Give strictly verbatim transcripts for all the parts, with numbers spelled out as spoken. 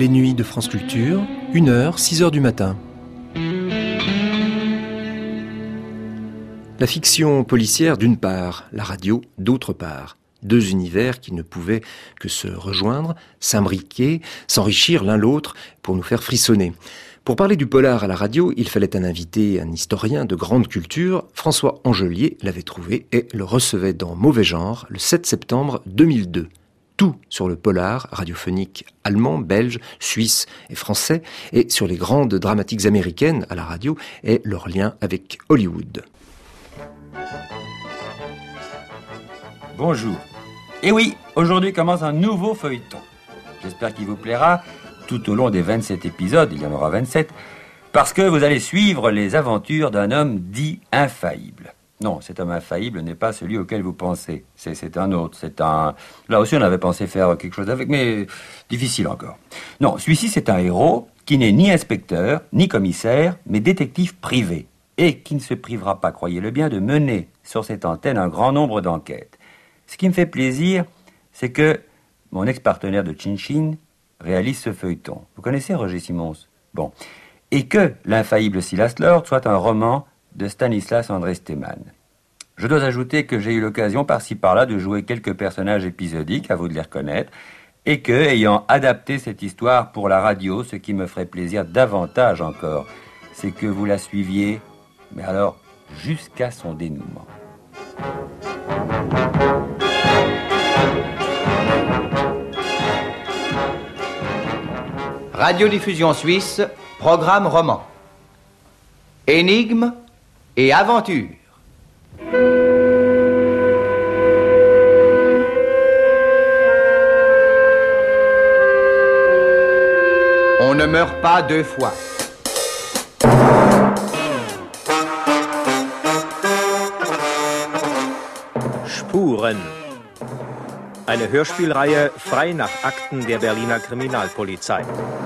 Les nuits de France Culture, une heure, six heures du matin. La fiction policière d'une part, la radio d'autre part. Deux univers qui ne pouvaient que se rejoindre, s'imbriquer, s'enrichir l'un l'autre pour nous faire frissonner. Pour parler du polar à la radio, il fallait un invité, un historien de grande culture. François Angelier l'avait trouvé et le recevait dans Mauvais Genre le sept septembre deux mille deux. Tout sur le polar radiophonique allemand, belge, suisse et français, et sur les grandes dramatiques américaines à la radio et leur lien avec Hollywood. Bonjour. Et oui, aujourd'hui commence un nouveau feuilleton. J'espère qu'il vous plaira tout au long des vingt-sept épisodes, il y en aura vingt-sept, parce que vous allez suivre les aventures d'un homme dit infaillible. Non, cet homme infaillible n'est pas celui auquel vous pensez. C'est, c'est un autre. C'est un... Là aussi, on avait pensé faire quelque chose avec, mais difficile encore. Non, celui-ci, c'est un héros qui n'est ni inspecteur, ni commissaire, mais détective privé. Et qui ne se privera pas, croyez-le bien, de mener sur cette antenne un grand nombre d'enquêtes. Ce qui me fait plaisir, c'est que mon ex-partenaire de Chin Chin réalise ce feuilleton. Vous connaissez Roger Simons? Bon. Et que L'infaillible Silas Lord soit un roman de Stanislas André Stemann. Je dois ajouter que j'ai eu l'occasion par-ci par-là de jouer quelques personnages épisodiques, à vous de les reconnaître, et que, ayant adapté cette histoire pour la radio, ce qui me ferait plaisir davantage encore, c'est que vous la suiviez, mais alors jusqu'à son dénouement. Radiodiffusion suisse, programme roman. Énigme et aventure. On ne meurt pas deux fois. Spuren. Eine Hörspielreihe frei nach Akten der Berliner Kriminalpolizei.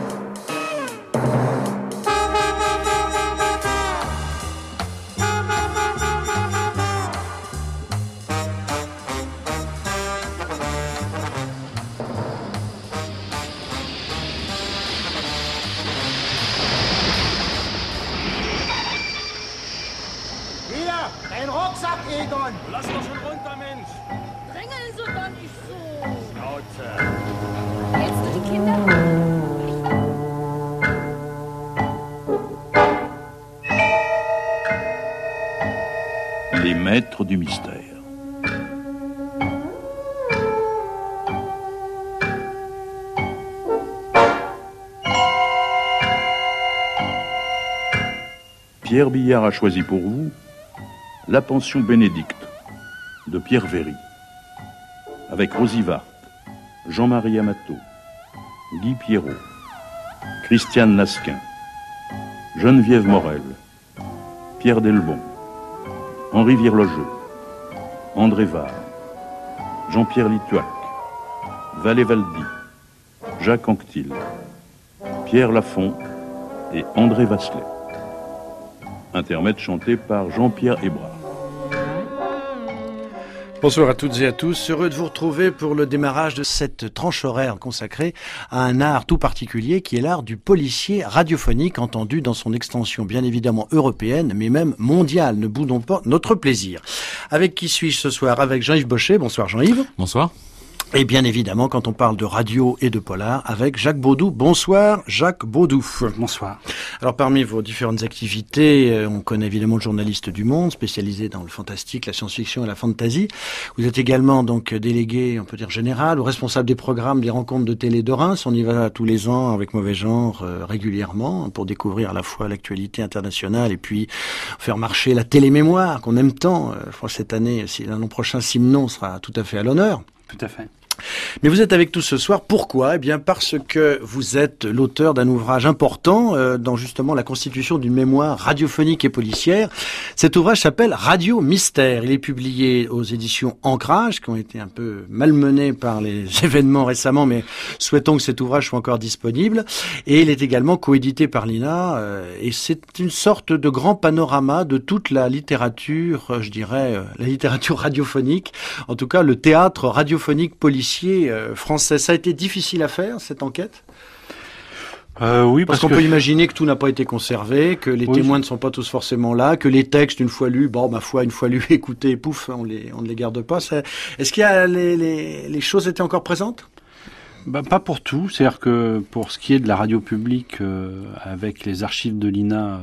Hier, dein Rucksack, Egon! Lass doch schon runter, Mensch! Drängeln Sie doch nicht so! Schnauze! Hältst du die Kinder? Les maîtres du mystère. Pierre Billard a choisi pour vous La pension Bénédicte de Pierre Véry, avec Rosie Vart, Jean-Marie Amato, Guy Pierrot, Christiane Lasquin, Geneviève Morel, Pierre Delbon, Henri Virlogeux, André Var, Jean-Pierre Lituac, Valé Valdy, Jacques Anquetil, Pierre Lafont et André Vasselet. Intermède chanté par Jean-Pierre Hébrard. Bonsoir à toutes et à tous, heureux de vous retrouver pour le démarrage de cette tranche horaire consacrée à un art tout particulier qui est l'art du policier radiophonique, entendu dans son extension bien évidemment européenne mais même mondiale. Ne boudons pas notre plaisir. Avec qui suis-je ce soir? Avec Jean-Yves Bochet. Bonsoir Jean-Yves. Bonsoir. Et bien évidemment, quand on parle de radio et de polar, avec Jacques Baudou. Bonsoir, Jacques Baudou. Bonsoir. Alors, parmi vos différentes activités, on connaît évidemment le journaliste du Monde, spécialisé dans le fantastique, la science-fiction et la fantasy. Vous êtes également donc délégué, on peut dire général, ou responsable des programmes des rencontres de télé de Reims. On y va tous les ans avec Mauvais Genre euh, régulièrement pour découvrir à la fois l'actualité internationale et puis faire marcher la télémémoire qu'on aime tant. Euh, je crois que cette année, si l'an prochain, Simon sera tout à fait à l'honneur. Tout à fait. Mais vous êtes avec nous ce soir. Pourquoi? Eh bien, parce que vous êtes l'auteur d'un ouvrage important euh, dans justement la constitution d'une mémoire radiophonique et policière. Cet ouvrage s'appelle Radio Mystère. Il est publié aux éditions Ancrage, qui ont été un peu malmenées par les événements récemment, mais souhaitons que cet ouvrage soit encore disponible. Et il est également coédité par l'I N A. Euh, et c'est une sorte de grand panorama de toute la littérature, euh, je dirais, euh, la littérature radiophonique. En tout cas, le théâtre radiophonique policier français. Ça a été difficile à faire, cette enquête? Euh, oui, parce, parce qu'on que... peut imaginer que tout n'a pas été conservé, que les oui, témoins je... ne sont pas tous forcément là, que les textes, une fois lus, bon, ma foi, une fois lus, écoutez, pouf, on les, on ne les garde pas. Ça... Est-ce qu'il y a les, les, les choses étaient encore présentes? Bah, pas pour tout, c'est-à-dire que pour ce qui est de la radio publique, euh, avec les archives de l'I N A, euh,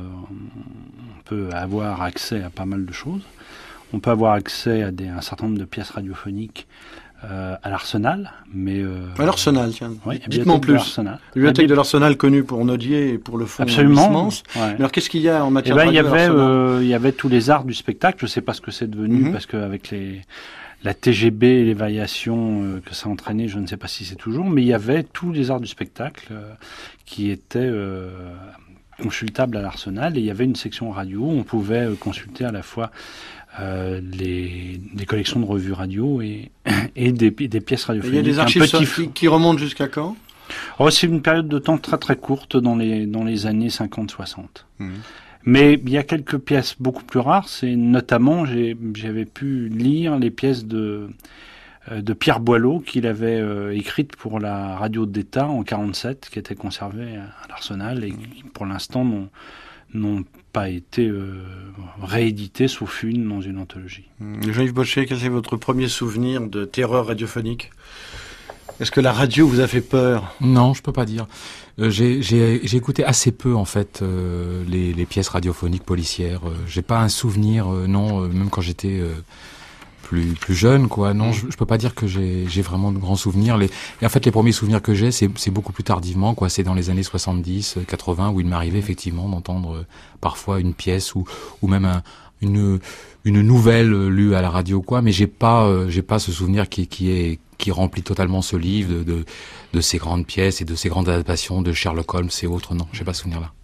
on peut avoir accès à pas mal de choses. On peut avoir accès à des, un certain nombre de pièces radiophoniques euh, à l'Arsenal, mais... Euh, à l'Arsenal, tiens. Oui, dites-moi en plus. La bibliothèque de l'Arsenal connue pour Nodier et pour le fond Absolument. Ouais. Alors qu'est-ce qu'il y a en matière eh ben, de radio? Il y avait, euh, il y avait tous les arts du spectacle, je ne sais pas ce que c'est devenu, mm-hmm. parce qu'avec les... La T G B et les variations euh, que ça a entraîné, je ne sais pas si c'est toujours, mais il y avait tous les arts du spectacle euh, qui étaient euh, consultables à l'Arsenal, et il y avait une section radio où on pouvait euh, consulter à la fois euh, les, des collections de revues radio et, et des, des pièces radiophoniques. Il y a des archives petit... qui, qui remontent jusqu'à quand? Oh, c'est une période de temps très très courte dans les, dans les années cinquante soixante. Mmh. Mais il y a quelques pièces beaucoup plus rares, c'est notamment, j'ai, j'avais pu lire les pièces de, de Pierre Boileau qu'il avait euh, écrites pour la radio d'État en quarante-sept, qui étaient conservées à l'Arsenal et qui pour l'instant n'ont, n'ont pas été euh, rééditées sauf une dans une anthologie. Jean-Yves Bochet, quel est votre premier souvenir de terreur radiophonique? Est-ce que la radio vous a fait peur? Non, je peux pas dire. Euh, j'ai, j'ai, j'ai écouté assez peu en fait euh, les, les pièces radiophoniques policières. Euh, j'ai pas un souvenir, euh, non, euh, même quand j'étais euh, plus plus jeune, quoi. Non, je, je peux pas dire que j'ai, j'ai vraiment de grands souvenirs. Les, et en fait, les premiers souvenirs que j'ai, c'est, c'est beaucoup plus tardivement, quoi. C'est dans les années soixante-dix, quatre-vingts, où il m'arrivait effectivement d'entendre euh, parfois une pièce ou ou même un, une une nouvelle euh, lue à la radio, quoi. Mais j'ai pas euh, j'ai pas ce souvenir qui qui est qui remplit totalement ce livre de, de, de ces grandes pièces et de ces grandes adaptations de Sherlock Holmes et autres. Non, j'ai pas ce souvenir-là.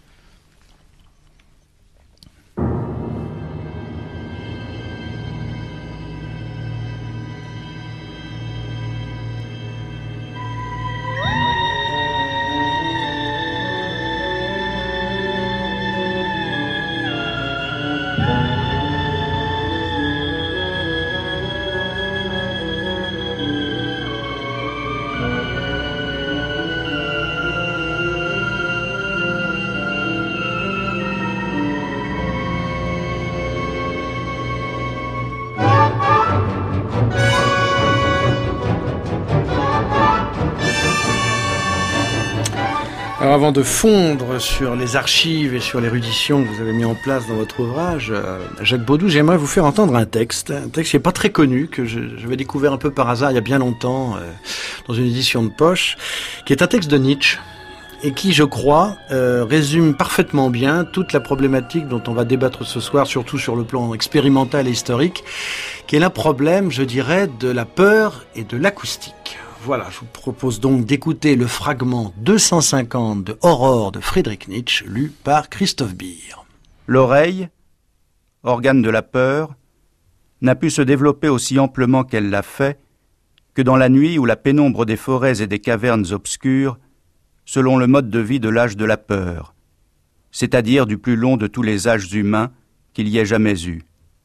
Alors avant de fondre sur les archives et sur l'érudition que vous avez mis en place dans votre ouvrage, euh, Jacques Baudou, j'aimerais vous faire entendre un texte, un texte qui n'est pas très connu, que je, j'avais découvert un peu par hasard il y a bien longtemps, euh, dans une édition de poche, qui est un texte de Nietzsche, et qui, je crois, euh, résume parfaitement bien toute la problématique dont on va débattre ce soir, surtout sur le plan expérimental et historique, qui est le problème, je dirais, de la peur et de l'acoustique. Voilà, je vous propose donc d'écouter le fragment deux cent cinquante de Aurore de Friedrich Nietzsche, lu par Christophe Beer. L'oreille, organe de la peur, n'a pu se développer aussi amplement qu'elle l'a fait que dans la nuit où la pénombre des forêts et des cavernes obscures, selon le mode de vie de l'âge de la peur, c'est-à-dire du plus long de tous les âges humains qu'il y ait jamais eu.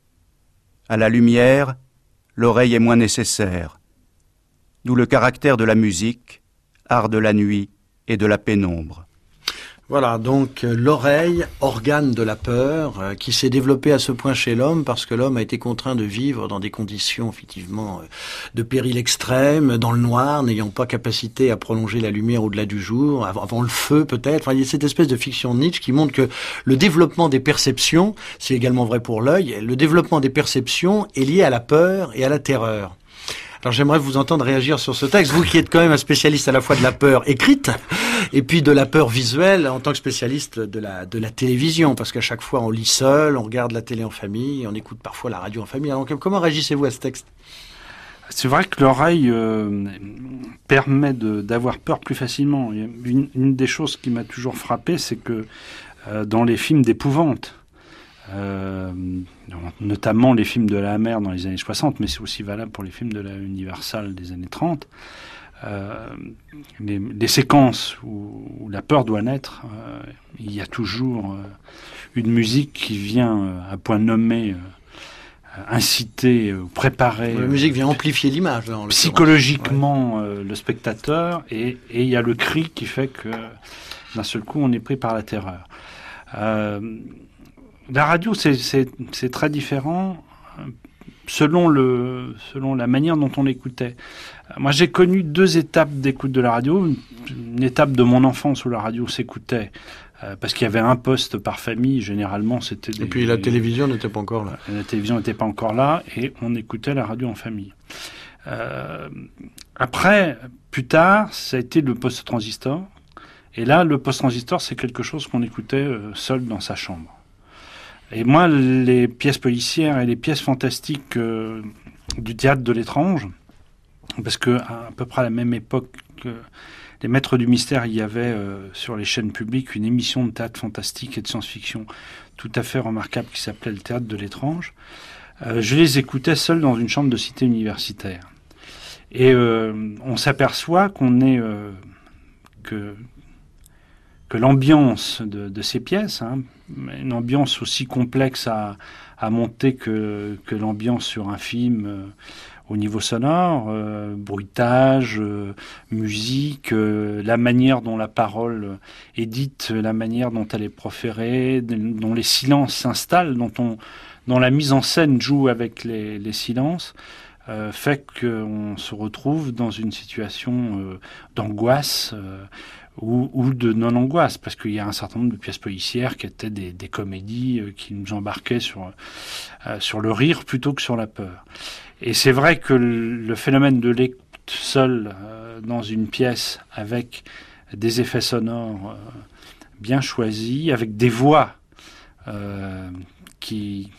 À la lumière, l'oreille est moins nécessaire, d'où le caractère de la musique, art de la nuit et de la pénombre. Voilà, donc euh, l'oreille, organe de la peur, euh, qui s'est développé à ce point chez l'homme parce que l'homme a été contraint de vivre dans des conditions effectivement euh, de péril extrême, dans le noir, n'ayant pas capacité à prolonger la lumière au-delà du jour, avant, avant le feu peut-être. Enfin, il y a cette espèce de fiction de Nietzsche qui montre que le développement des perceptions, c'est également vrai pour l'œil, le développement des perceptions est lié à la peur et à la terreur. Alors j'aimerais vous entendre réagir sur ce texte, vous qui êtes quand même un spécialiste à la fois de la peur écrite et puis de la peur visuelle en tant que spécialiste de la de la télévision, parce qu'à chaque fois on lit seul, on regarde la télé en famille, on écoute parfois la radio en famille. Alors comment réagissez-vous à ce texte ? C'est vrai que l'oreille euh, permet de, d'avoir peur plus facilement. Une, une des choses qui m'a toujours frappé, c'est que euh, dans les films d'épouvante, Euh, notamment les films de la Hammer dans les années soixante, mais c'est aussi valable pour les films de la Universal des années trente. Euh, les, les séquences où, où la peur doit naître, euh, il y a toujours euh, une musique qui vient euh, à point nommé euh, inciter, euh, préparer. La musique vient amplifier l'image. Là, psychologiquement ouais. euh, le spectateur, et, et il y a le cri qui fait que d'un seul coup, on est pris par la terreur. Euh, la radio, c'est, c'est, c'est très différent selon, le, selon la manière dont on l'écoutait. Moi, j'ai connu deux étapes d'écoute de la radio. Une, une étape de mon enfance où la radio s'écoutait, euh, parce qu'il y avait un poste par famille. Généralement, c'était des, et puis la télévision n'était pas encore là. La télévision n'était pas encore là, et on écoutait la radio en famille. Euh, après, plus tard, ça a été le poste transistor. Et là, le poste transistor, c'est quelque chose qu'on écoutait euh, seul dans sa chambre. Et moi, les pièces policières et les pièces fantastiques euh, du théâtre de l'étrange, parce que à peu près à la même époque que les Maîtres du Mystère, il y avait euh, sur les chaînes publiques une émission de théâtre fantastique et de science-fiction tout à fait remarquable qui s'appelait le théâtre de l'étrange. Euh, je les écoutais seul dans une chambre de cité universitaire. Et euh, on s'aperçoit qu'on est euh, que que l'ambiance de, de ces pièces, hein, une ambiance aussi complexe à, à monter que, que l'ambiance sur un film euh, au niveau sonore, euh, bruitage, euh, musique, euh, la manière dont la parole est dite, la manière dont elle est proférée, dont les silences s'installent, dont, on, dont la mise en scène joue avec les, les silences, euh, fait qu'on se retrouve dans une situation euh, d'angoisse, euh, Ou, ou de non-angoisse, parce qu'il y a un certain nombre de pièces policières qui étaient des, des comédies euh, qui nous embarquaient sur, euh, sur le rire plutôt que sur la peur. Et c'est vrai que le, le phénomène de l'écoute seul euh, dans une pièce avec des effets sonores euh, bien choisis, avec des voix euh, qui,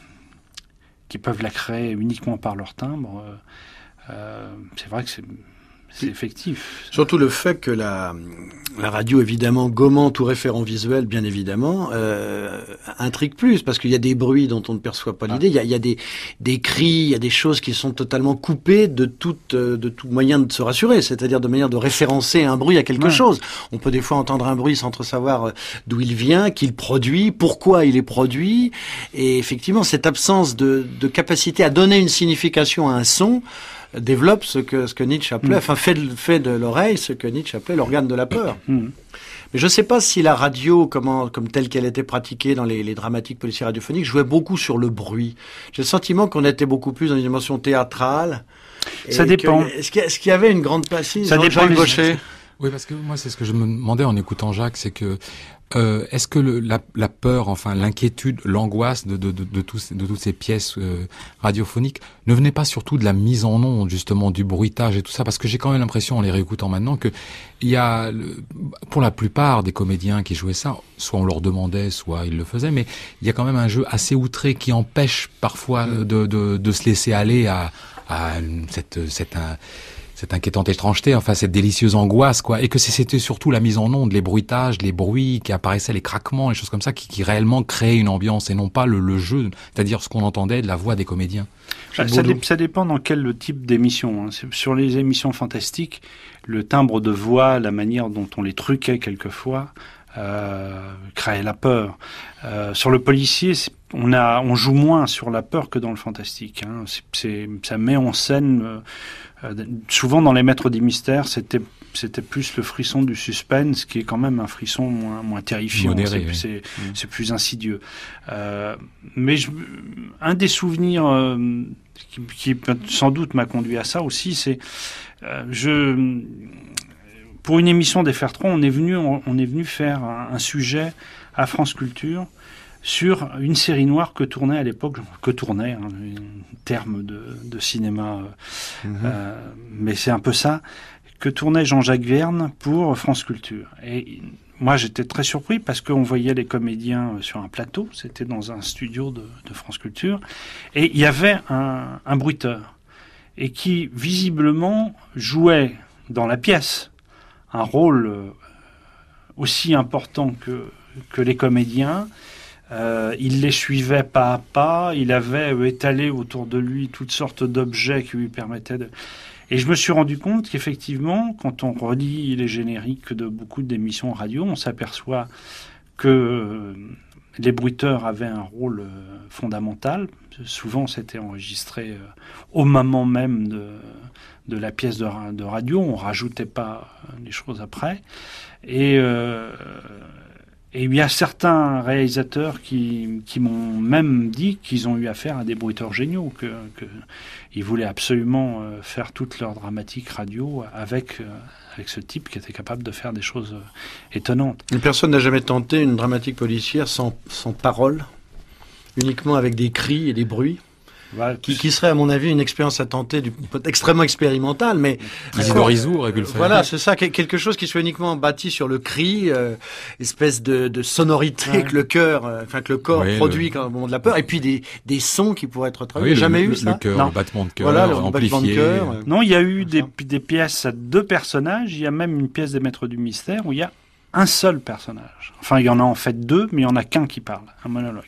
qui peuvent la créer uniquement par leur timbre, euh, euh, c'est vrai que c'est... C'est effectif. Surtout le fait que la, la radio, évidemment, gommant tout référent visuel, bien évidemment, euh, intrigue plus, parce qu'il y a des bruits dont on ne perçoit pas l'idée. Il y a, il y a des, des cris, il y a des choses qui sont totalement coupées de tout, de tout moyen de se rassurer, c'est-à-dire de manière de référencer un bruit à quelque ouais. chose. On peut des fois entendre un bruit sans trop savoir d'où il vient, qui le produit, pourquoi il est produit. Et effectivement, cette absence de, de capacité à donner une signification à un son développe ce que, ce que Nietzsche appelait, mmh. enfin fait de, fait de l'oreille ce que Nietzsche appelait l'organe de la peur. Mmh. Mais je ne sais pas si la radio, comment, comme telle qu'elle était pratiquée dans les, les dramatiques policières radiophoniques, jouait beaucoup sur le bruit. J'ai le sentiment qu'on était beaucoup plus dans une dimension théâtrale. Ça dépend. Que, est-ce, qu'il y, est-ce qu'il y avait une grande place? Ça dépend. Gaucher. Oui, parce que moi, c'est ce que je me demandais en écoutant Jacques, c'est que euh, est-ce que le, la, la peur, enfin l'inquiétude, l'angoisse de, de, de, de, tous, de toutes ces pièces euh, radiophoniques ne venait pas surtout de la mise en onde, justement, du bruitage et tout ça? Parce que j'ai quand même l'impression, en les réécoutant maintenant, que il y a, pour la plupart des comédiens qui jouaient ça, soit on leur demandait, soit ils le faisaient, mais il y a quand même un jeu assez outré qui empêche parfois de, de, de se laisser aller à, à cette, cette un, cette inquiétante étrangeté, enfin cette délicieuse angoisse, quoi, et que c'était surtout la mise en onde, les bruitages, les bruits qui apparaissaient, les craquements, les choses comme ça, qui, qui réellement créaient une ambiance et non pas le, le jeu, c'est-à-dire ce qu'on entendait de la voix des comédiens. Ça, ça, dé, ça dépend dans quel type d'émission. Hein. Sur les émissions fantastiques, le timbre de voix, la manière dont on les truquait quelquefois, euh, créait la peur. Euh, sur le policier, c'est, on a, on joue moins sur la peur que dans le fantastique. Hein. C'est, c'est, ça met en scène. Euh, Euh, souvent dans les Maîtres du Mystère, c'était c'était plus le frisson du suspense, qui est quand même un frisson moins moins terrifiant. Modéré, c'est, oui. c'est, mmh. c'est plus insidieux. Euh, mais je, un des souvenirs euh, qui, qui sans doute m'a conduit à ça aussi, c'est euh, je pour une émission des Fertrons, on est venu on, on est venu faire un, un sujet à France Culture sur une série noire que tournait à l'époque, que tournait, hein, un terme de, de cinéma, euh, mmh. euh, mais c'est un peu ça, que tournait Jean-Jacques Verne pour France Culture. Et moi, j'étais très surpris parce qu'on voyait les comédiens sur un plateau, c'était dans un studio de, de France Culture, et il y avait un, un bruiteur, et qui, visiblement, jouait dans la pièce un rôle aussi important que, que les comédiens. Euh, il les suivait pas à pas, il avait euh, étalé autour de lui toutes sortes d'objets qui lui permettaient de... Et je me suis rendu compte qu'effectivement, quand on relit les génériques de beaucoup d'émissions radio, on s'aperçoit que euh, les bruiteurs avaient un rôle euh, fondamentales. Souvent, c'était enregistré euh, au moment même de, de la pièce de, de radio. On rajoutait pas les choses après. Et, euh, et il y a certains réalisateurs qui, qui m'ont même dit qu'ils ont eu affaire à des bruiteurs géniaux, que, que ils voulaient absolument euh, faire toute leur dramatique radio avec, euh, avec ce type qui était capable de faire des choses euh, étonnantes. Une personne n'a jamais tenté une dramatique policière sans, sans parole, uniquement avec des cris et des bruits. Voilà, qui, qui serait à mon avis une expérience à tenter du, extrêmement expérimentale, mais Isidore Isour aurait pu le faire. Voilà, c'est ça, quelque chose qui soit uniquement bâti sur le cri, euh, espèce de, de sonorité ouais. que le cœur, euh, enfin que le corps oui, produit le... quand au moment de la peur, et puis des, des sons qui pourraient être traduits. Oui, jamais le, eu ça. Le cœur, le battement de cœur, voilà, le amplifié. battement de cœur. Euh, non, il y a eu des, des pièces à deux personnages. Il y a même une pièce des Maîtres du Mystère où il y a un seul personnage. Enfin, il y en a en fait deux, mais il y en a qu'un qui parle, un monologue.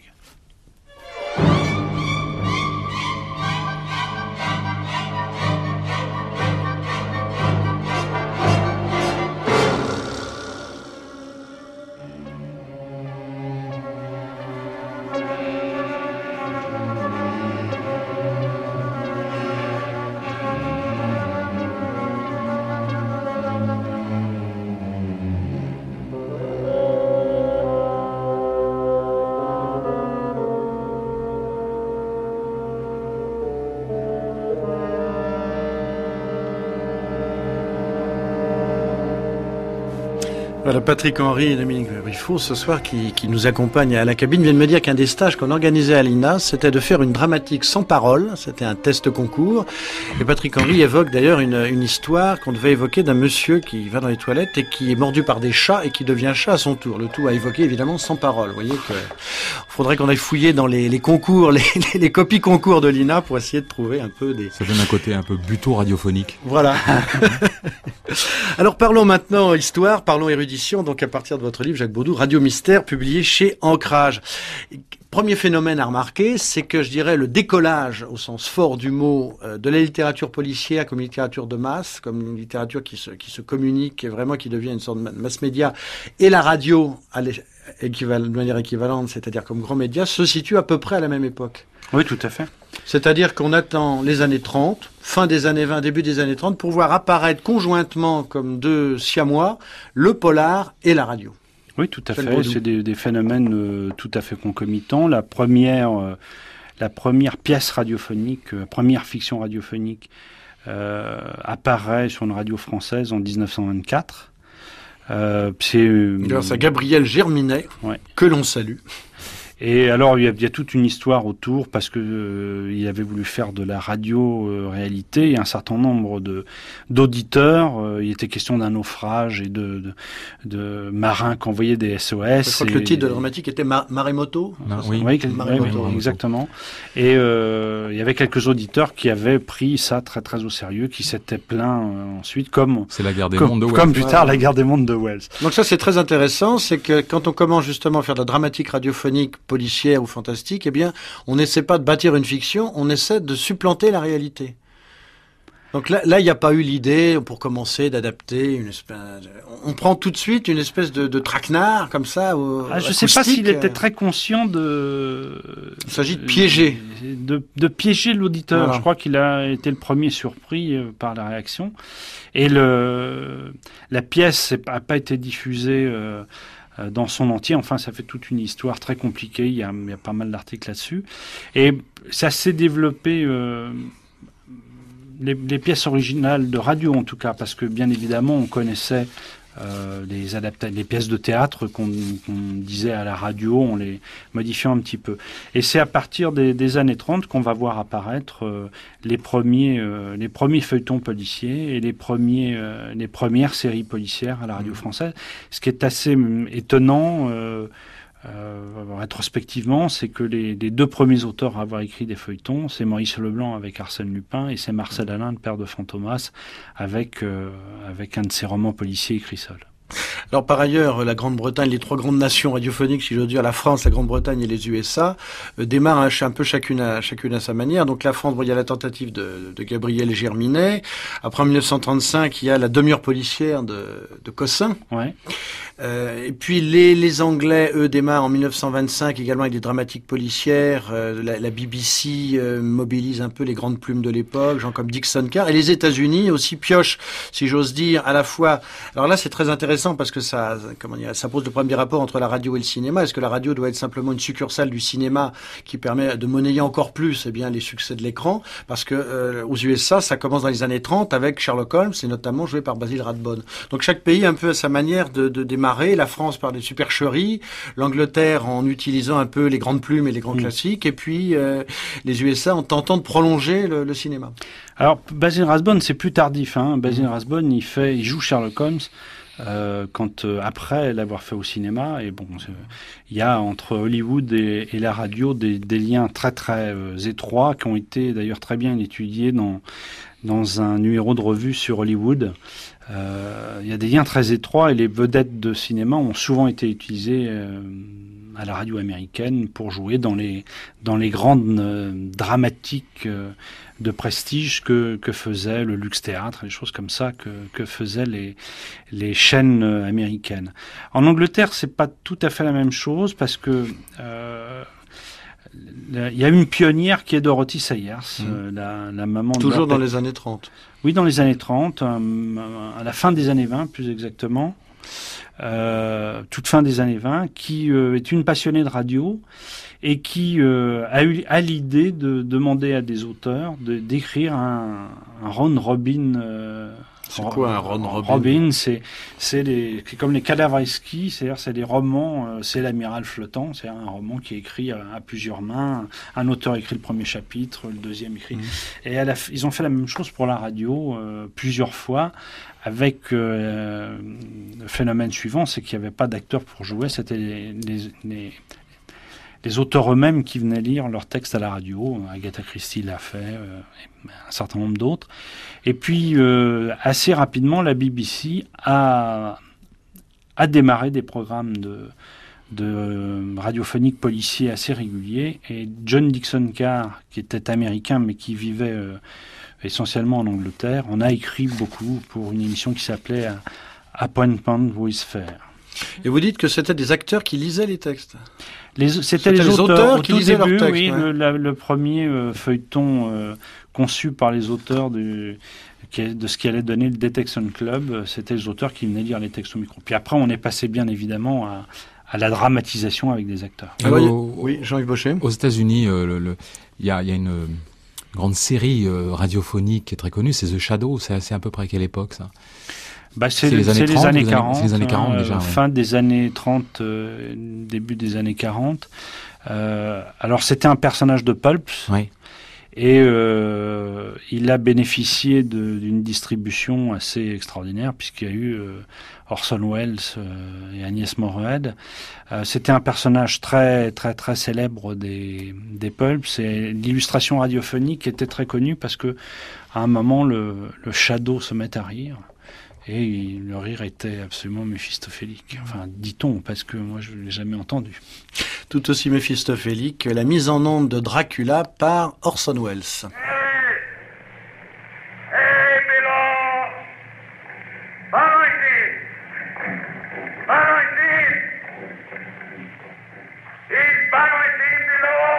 Voilà, Patrick Henry et Dominique Riffaut, ce soir, qui, qui nous accompagnent à la cabine, viennent me dire qu'un des stages qu'on organisait à l'I N A, c'était de faire une dramatique sans parole. C'était un test concours. Et Patrick Henry évoque d'ailleurs une, une histoire qu'on devait évoquer d'un monsieur qui va dans les toilettes et qui est mordu par des chats et qui devient chat à son tour. Le tout à évoquer évidemment sans parole. Vous voyez que faudrait qu'on aille fouiller dans les, les concours, les, les, les copies concours de l'I N A pour essayer de trouver un peu des... Ça donne un côté un peu buto radiophonique. Voilà. Alors parlons maintenant histoire, parlons érudition. Donc à partir de votre livre, Jacques Baudou, Radio Mystère, publié chez Ancrage. Premier phénomène à remarquer, c'est que je dirais le décollage, au sens fort du mot, de la littérature policière comme littérature de masse, comme une littérature qui se, qui se communique et vraiment qui devient une sorte de mass média, et la radio à de manière équivalente, c'est-à-dire comme grand média, se situe à peu près à la même époque. Oui, tout à fait. C'est-à-dire qu'on attend les années trente, fin des années vingt, début des années trente, pour voir apparaître conjointement comme deux siamois le polar et la radio. Oui, tout à fait. C'est des, des phénomènes euh, tout à fait concomitants. La première, euh, la première pièce radiophonique, la euh, première fiction radiophonique euh, apparaît sur une radio française en dix-neuf cent vingt-quatre. Euh, c'est euh, grâce à Gabriel Germinet, ouais. que l'on salue. Et alors, il y, a, il y a toute une histoire autour, parce que euh, il avait voulu faire de la radio-réalité, et un certain nombre de d'auditeurs, euh, il était question d'un naufrage et de, de, de marins qui envoyaient des S O S. Je crois et, que le titre de la dramatique était Mar- Maremoto. Ah, oui, oui, Maremoto, oui, exactement. Et euh, il y avait quelques auditeurs qui avaient pris ça très très au sérieux, qui s'étaient plaints euh, ensuite, comme... C'est la guerre des comme, mondes de Wells. Comme plus tard, la guerre des mondes de Wells. Donc ça, c'est très intéressant, c'est que quand on commence justement à faire de la dramatique radiophonique, policière ou fantastique, eh bien, on n'essaie pas de bâtir une fiction, on essaie de supplanter la réalité. Donc là, là, il n'y a pas eu l'idée, pour commencer, d'adapter une espèce... On prend tout de suite une espèce de, de traquenard, comme ça, au, ah, je ne sais pas s'il était très conscient de... Il s'agit de piéger. De, de piéger l'auditeur. Voilà. Je crois qu'il a été le premier surpris par la réaction. Et le, la pièce n'a pas été diffusée... Euh, dans son entier. Enfin, ça fait toute une histoire très compliquée. Il y a, il y a pas mal d'articles là-dessus. Et ça s'est développé, euh, les, les pièces originales de radio, en tout cas, parce que, bien évidemment, on connaissait euh, les, adapta- les pièces de théâtre qu'on, qu'on disait à la radio, on les modifiant un petit peu. Et c'est à partir des, des années trente qu'on va voir apparaître euh, les premiers, euh, les premiers feuilletons policiers et les premiers, euh, les premières séries policières à la radio française. Ce qui est assez étonnant, euh, euh, rétrospectivement, c'est que les, les deux premiers auteurs à avoir écrit des feuilletons, c'est Maurice Leblanc avec Arsène Lupin et c'est Marcel Alain, le père de Fantomas, avec, euh, avec un de ses romans policiers écrits seul. Alors par ailleurs, la Grande-Bretagne, les trois grandes nations radiophoniques, si j'ose dire, la France, la Grande-Bretagne et les U S A, euh, démarrent un, un peu chacune à, chacune à sa manière. Donc la France, bon, il y a la tentative de, de Gabriel Germinet. Après en dix-neuf cent trente-cinq, il y a la demi-heure policière de, de Cossin. Ouais. Euh, et puis les, les Anglais, eux, démarrent en mille neuf cent vingt-cinq également avec des dramatiques policières. Euh, la, la B B C euh, mobilise un peu les grandes plumes de l'époque, gens comme Dixon Carr. Et les États-Unis aussi piochent, si j'ose dire, à la fois. Alors là, c'est très intéressant parce que ça, comment dire, ça pose le problème des rapports entre la radio et le cinéma. Est-ce que la radio doit être simplement une succursale du cinéma qui permet de monnayer encore plus, eh bien, les succès de l'écran? Parce que euh, aux U S A, ça commence dans les années trente avec Sherlock Holmes, et notamment joué par Basil Rathbone. Donc chaque pays un peu à sa manière de, de démarrer. La France par des supercheries, l'Angleterre en utilisant un peu les grandes plumes et les grands mmh. classiques, et puis euh, les U S A en tentant de prolonger le, le cinéma. Alors Basil Rathbone, c'est plus tardif. Hein. Basil Rathbone, il fait, il joue Sherlock Holmes. Euh, quand euh, après l'avoir fait au cinéma, et bon, il y a entre Hollywood et, et la radio des, des liens très très euh, étroits qui ont été d'ailleurs très bien étudiés dans dans un numéro de revue sur Hollywood. Euh, il y a des liens très étroits et les vedettes de cinéma ont souvent été utilisées euh, à la radio américaine pour jouer dans les dans les grandes euh, dramatiques euh, de prestige que que faisait le Lux Théâtre, les choses comme ça que que faisaient les les chaînes américaines. En Angleterre, c'est pas tout à fait la même chose parce que euh, il y a une pionnière qui est Dorothy Sayers, mmh. euh, la, la maman. Toujours de dans les années trente. Oui, dans les années trente, euh, à la fin des années vingt, plus exactement, euh, toute fin des années vingt, qui euh, est une passionnée de radio et qui euh, a eu a l'idée de demander à des auteurs de d'écrire un, un round robin. Euh, C'est quoi un round robin? Robin, c'est c'est les c'est comme les Cadavresky, c'est-à-dire c'est des romans, euh, c'est l'amiral flottant, c'est un roman qui est écrit à, à plusieurs mains. Un auteur écrit le premier chapitre, le deuxième écrit. Mmh. Et à la, ils ont fait la même chose pour la radio euh, plusieurs fois. Avec euh, le phénomène suivant, c'est qu'il n'y avait pas d'acteurs pour jouer, c'était les, les, les les auteurs eux-mêmes qui venaient lire leurs textes à la radio. Agatha Christie l'a fait, euh, et un certain nombre d'autres. Et puis, euh, assez rapidement, la B B C a, a démarré des programmes de, de radiophoniques policiers assez réguliers. Et John Dixon Carr, qui était américain, mais qui vivait euh, essentiellement en Angleterre, en a écrit beaucoup pour une émission qui s'appelait Appointment with Fair. Et vous dites que c'était des acteurs qui lisaient les textes? Les, c'était, c'était les, les auteurs, auteurs qui lisaient début, leurs textes. Oui, ouais. le, la, le premier euh, feuilleton euh, conçu par les auteurs du, qui, de ce qui allait donner le Detection Club, c'était les auteurs qui venaient lire les textes au micro. Puis après, on est passé bien évidemment à, à la dramatisation avec des acteurs. Ah, oui, au, oui, Jean-Yves Baucher. Aux États-Unis, il euh, y, y a une euh, grande série euh, radiophonique qui est très connue, c'est The Shadow. C'est, c'est à peu près quelle époque ça? Bah, c'est, c'est, les années, c'est, trente, les années quarante, c'est les années quarante, hein, déjà, fin ouais. des années trente, euh, début des années quarante. Euh, alors c'était un personnage de pulp, oui. Et euh, il a bénéficié de, d'une distribution assez extraordinaire puisqu'il y a eu euh, Orson Welles euh, et Agnès Morhead. Euh, c'était un personnage très très très célèbre des des pulps et l'illustration radiophonique était très connue parce que à un moment le le Shadow se met à rire. Et le rire était absolument méphistophélique. Enfin, dit-on, parce que moi, je ne l'ai jamais entendu. Tout aussi méphistophélique que la mise en onde de Dracula par Orson Welles. Hey! Hey, below! Balancing! Balancing! Is balancing below?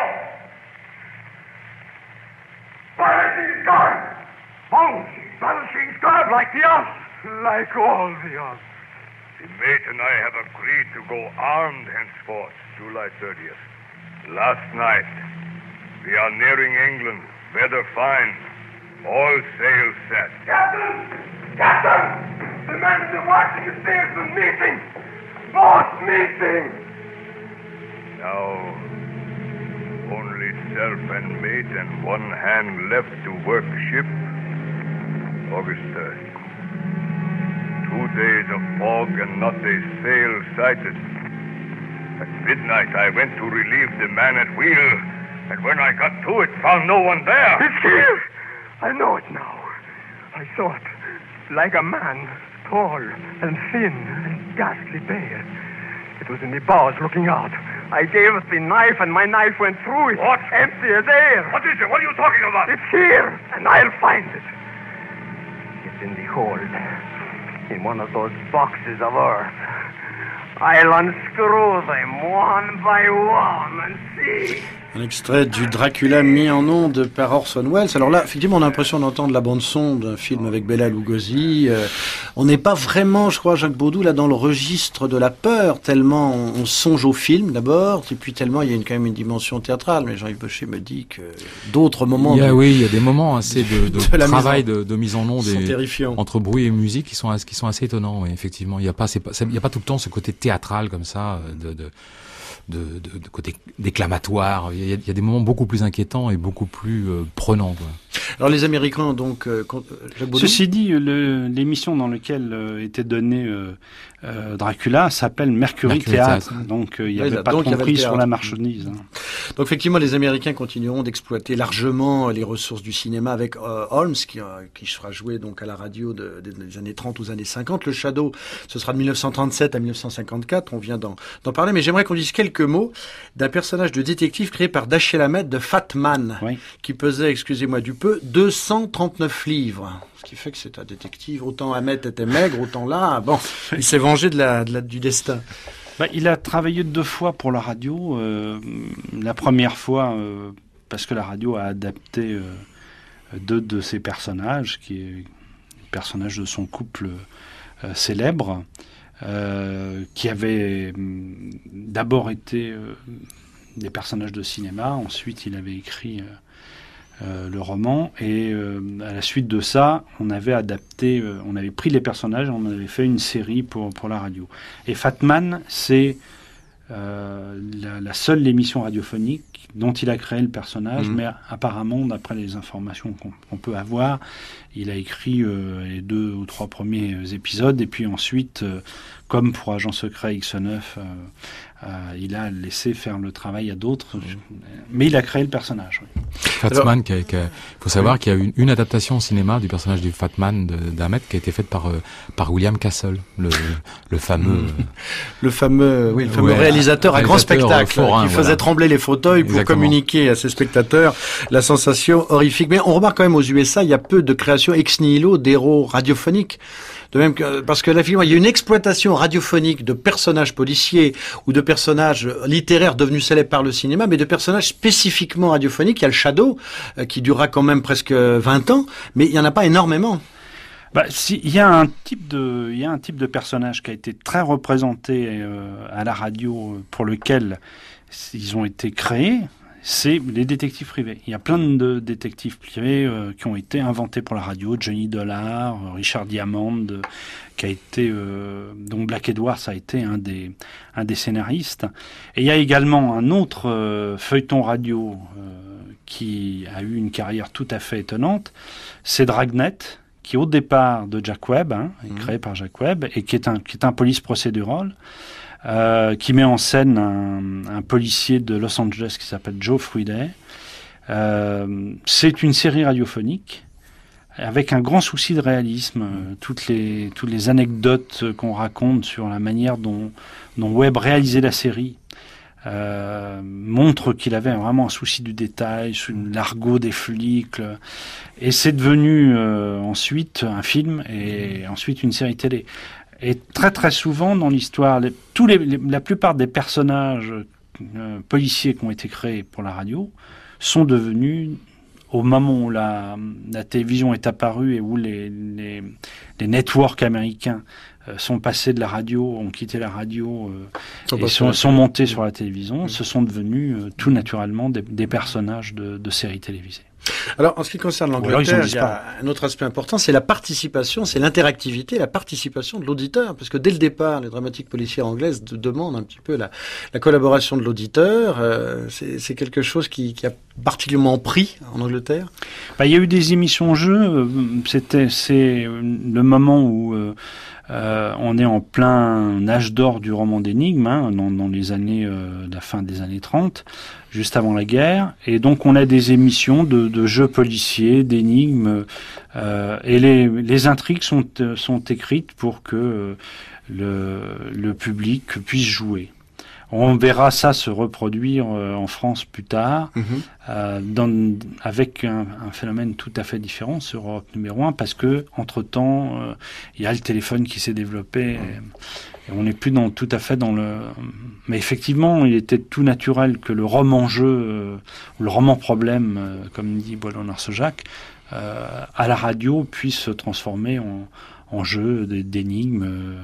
Balancing's gone! Balancing! Balancing's gone like the us! Like all the others. The mate and I have agreed to go armed henceforth, July thirtieth. Last night, we are nearing England. Weather fine. All sails set. Captain! Captain! The men in the watching the steersman meeting! Boss meeting! Now, only self and mate and one hand left to work the ship. August third. Two days of fog and not a sail sighted. At midnight I went to relieve the man at wheel, and when I got to it, found no one there. It's here! I know it now. I saw it. Like a man, tall and thin and ghastly pale. It was in the bows looking out. I gave it the knife, and my knife went through it. What? Empty as air. What is it? What are you talking about? It's here, and I'll find it. It's in the hold. in one of those boxes of earth. I'll unscrew them one by one and see. Un extrait du Dracula mis en ondes par Orson Welles. Alors là, effectivement, on a l'impression d'entendre la bande-son d'un film avec Bela Lugosi. Euh, on n'est pas vraiment, je crois, Jacques Baudou, là, dans le registre de la peur, tellement on, on songe au film, d'abord, et puis tellement il y a une, quand même une dimension théâtrale. Mais Jean-Yves Bochet me dit que d'autres moments... Il y a, de, oui, il y a des moments assez de, de, de travail, en, de, de mise en onde et, entre bruit et musique qui sont, qui sont assez étonnants, oui, effectivement. Il n'y a pas, c'est pas, il y a pas tout le temps ce côté théâtral comme ça, de... de De, de, de côté déclamatoire. Il y, a, il y a des moments beaucoup plus inquiétants et beaucoup plus euh, prenants, quoi. Alors les Américains, donc... Euh, Ceci dit, le, l'émission dans laquelle euh, était donné euh, euh, Dracula s'appelle Mercury, Mercury Théâtre. Théâtre. Donc euh, il n'y avait oui, pas de tromperie sur la marchandise. Hein. Donc effectivement, les Américains continueront d'exploiter largement les ressources du cinéma avec euh, Holmes, qui, euh, qui sera joué donc à la radio de, de, des années trente aux années cinquante. Le Shadow, ce sera de dix-neuf cent trente-sept à dix-neuf cent cinquante-quatre. On vient d'en, d'en parler, mais j'aimerais qu'on dise quelques mots d'un personnage de détective créé par Dashiell Hammett de Fat Man, oui. qui pesait, excusez-moi du peu, deux cent trente-neuf livres. Ce qui fait que c'est un détective. Autant Hammett était maigre, autant là, bon, il s'est vengé de la, de la, du destin. Bah, il a travaillé deux fois pour la radio. Euh, la première fois, euh, parce que la radio a adapté euh, deux de ses personnages, qui est le personnage de son couple euh, célèbre, euh, qui avait euh, d'abord été euh, des personnages de cinéma. Ensuite, il avait écrit... Euh, Euh, le roman, et euh, à la suite de ça, on avait adapté, euh, on avait pris les personnages, on avait fait une série pour, pour la radio. Et Fat Man, c'est euh, la, la seule émission radiophonique dont il a créé le personnage, mmh. mais apparemment, d'après les informations qu'on, qu'on peut avoir, il a écrit euh, les deux ou trois premiers épisodes, et puis ensuite, euh, comme pour Agent Secret X neuf, euh, euh, il a laissé faire le travail à d'autres, mmh. mais il a créé le personnage. Oui. Fatman, il faut savoir oui. qu'il y a une, une adaptation au cinéma du personnage du Fatman d'Hammett qui a été faite par, euh, par William Castle, le, le fameux... Mmh. Le fameux, oui, le fameux ouais, réalisateur, réalisateur à grand spectacle, forain, qui faisait voilà. trembler les fauteuils pour Exactement. communiquer à ses spectateurs la sensation horrifique. Mais on remarque quand même aux U S A, il y a peu de création ex nihilo d'héros radiophoniques. De même que, parce que là, il y a une exploitation radiophonique de personnages policiers ou de personnages littéraires devenus célèbres par le cinéma, mais de personnages spécifiquement radiophoniques. Il y a le Shadow, euh, qui durera quand même presque vingt ans, mais il n'y en a pas énormément. Bah, si, il y a un type de, il y a un type de personnage qui a été très représenté euh, à la radio, pour lequel ils ont été créés. C'est les détectives privés. Il y a plein de détectives privés euh, qui ont été inventés pour la radio. Johnny Dollar, Richard Diamond, euh, qui a été euh, dont Black Edwards a été un des un des scénaristes. Et il y a également un autre euh, feuilleton radio euh, qui a eu une carrière tout à fait étonnante. C'est Dragnet, qui est au départ de Jack Webb, hein, mmh. créé par Jack Webb, et qui est un qui est un police procédural. Euh, qui met en scène un, un policier de Los Angeles qui s'appelle Joe Friday. Euh, c'est une série radiophonique avec un grand souci de réalisme. Euh, toutes les toutes les anecdotes qu'on raconte sur la manière dont dont Webb réalisait la série euh, montrent qu'il avait vraiment un souci du détail, sur l'argot des flics. Le, et c'est devenu euh, ensuite un film et ensuite une série télé. Et très très souvent dans l'histoire, les, tous les, les, la plupart des personnages euh, policiers qui ont été créés pour la radio sont devenus, au moment où la, la télévision est apparue et où les, les, les networks américains euh, sont passés de la radio, ont quitté la radio euh, et sont, sont montés sur la télévision, mmh. ce sont devenus euh, tout naturellement des, des personnages de, de séries télévisées. Alors, en ce qui concerne l'Angleterre, il y a un autre aspect important, c'est la participation, c'est l'interactivité, la participation de l'auditeur, parce que dès le départ, les dramatiques policières anglaises de, demandent un petit peu la, la collaboration de l'auditeur. Euh, c'est, c'est quelque chose qui, qui a particulièrement pris en Angleterre. Bah, il y a eu des émissions-jeux. C'était c'est le moment où euh, euh, on est en plein âge d'or du roman d'énigmes, hein, dans, dans les années, euh, la fin des années trente. Juste avant la guerre, et donc on a des émissions de, de jeux policiers, d'énigmes, euh, et les, les intrigues sont, sont écrites pour que le, le public puisse jouer. On verra ça se reproduire euh, en France plus tard, mm-hmm. euh, dans, avec un, un phénomène tout à fait différent sur Europe numéro un, parce que entre-temps, euh, il y a le téléphone qui s'est développé, et, et on n'est plus dans, tout à fait dans le... Mais effectivement, il était tout naturel que le roman-jeu, euh, le roman-problème, euh, comme dit Boileau-Narcejac, euh, à la radio puisse se transformer en, en jeu d'énigmes, euh,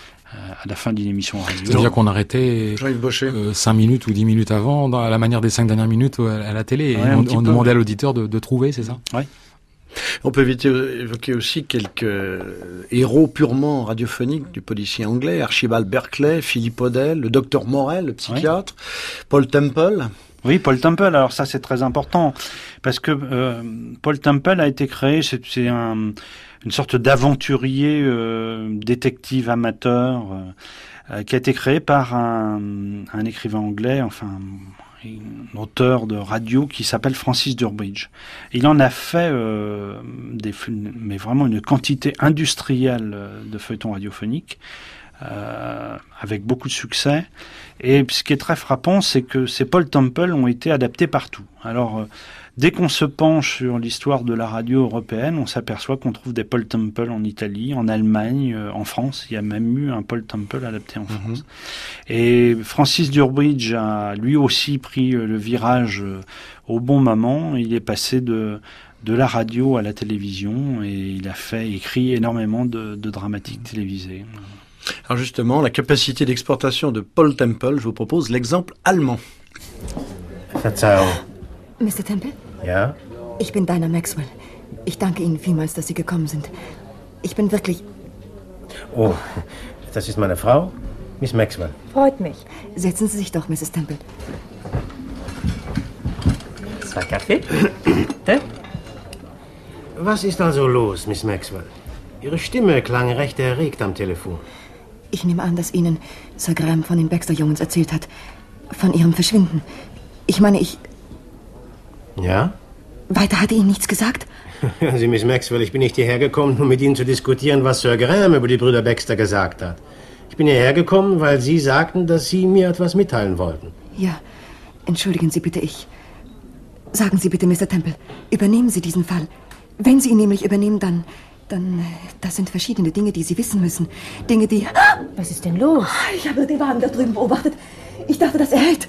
à la fin d'une émission radio. C'est-à-dire qu'on arrêtait euh, cinq minutes ou dix minutes avant, dans, à la manière des cinq dernières minutes à, à la télé, ouais, et on, on peu, demandait ouais. à l'auditeur de, de trouver, c'est ça? Oui. On peut évoquer aussi quelques héros purement radiophoniques du policier anglais, Archibald Berkeley, Philippe Odell, le docteur Morel, le psychiatre, oui. Paul Temple. Oui, Paul Temple, alors ça c'est très important, parce que euh, Paul Temple a été créé, c'est, c'est un, une sorte d'aventurier euh, détective amateur euh, qui a été créé par un, un écrivain anglais, enfin un auteur de radio qui s'appelle Francis Durbridge. Il en a fait euh, des, mais vraiment une quantité industrielle de feuilletons radiophoniques, euh, avec beaucoup de succès. Et ce qui est très frappant, c'est que ces Paul Temple ont été adaptés partout. Alors, euh, dès qu'on se penche sur l'histoire de la radio européenne, on s'aperçoit qu'on trouve des Paul Temple en Italie, en Allemagne, euh, en France. Il y a même eu un Paul Temple adapté en France. Mm-hmm. Et Francis Durbridge a lui aussi pris euh, le virage euh, au bon moment. Il est passé de, de la radio à la télévision et il a fait, écrit énormément de, de dramatiques télévisées. Alors justement, la capacité d'exportation de Paul Temple, je vous propose l'exemple allemand. Verzeihung. Mister Temple? Ja? Ich bin Dinah Maxwell. Ich danke Ihnen vielmals, dass Sie gekommen sind. Ich bin wirklich... Oh, das ist meine Frau, Miss Maxwell. Freut mich. Setzen Sie sich doch, Misses Temple. Zwei Kaffee? Bitte? Was ist also los, Miss Maxwell? Ihre Stimme klang recht erregt am Telefon. Ich nehme an, dass Ihnen Sir Graham von den Baxter-Jungens erzählt hat. Von Ihrem Verschwinden. Ich meine, ich... Ja? Weiter hat er Ihnen nichts gesagt? Hören Sie, Miss Maxwell, ich bin nicht hierher gekommen, um mit Ihnen zu diskutieren, was Sir Graham über die Brüder Baxter gesagt hat. Ich bin hierher gekommen, weil Sie sagten, dass Sie mir etwas mitteilen wollten. Ja, entschuldigen Sie bitte, ich... Sagen Sie bitte, Mister Temple, übernehmen Sie diesen Fall. Wenn Sie ihn nämlich übernehmen, dann... Dann, das sind verschiedene Dinge, die Sie wissen müssen. Dinge, die... Was ist denn los? Ich habe den Wagen da drüben beobachtet. Ich dachte, dass er hält.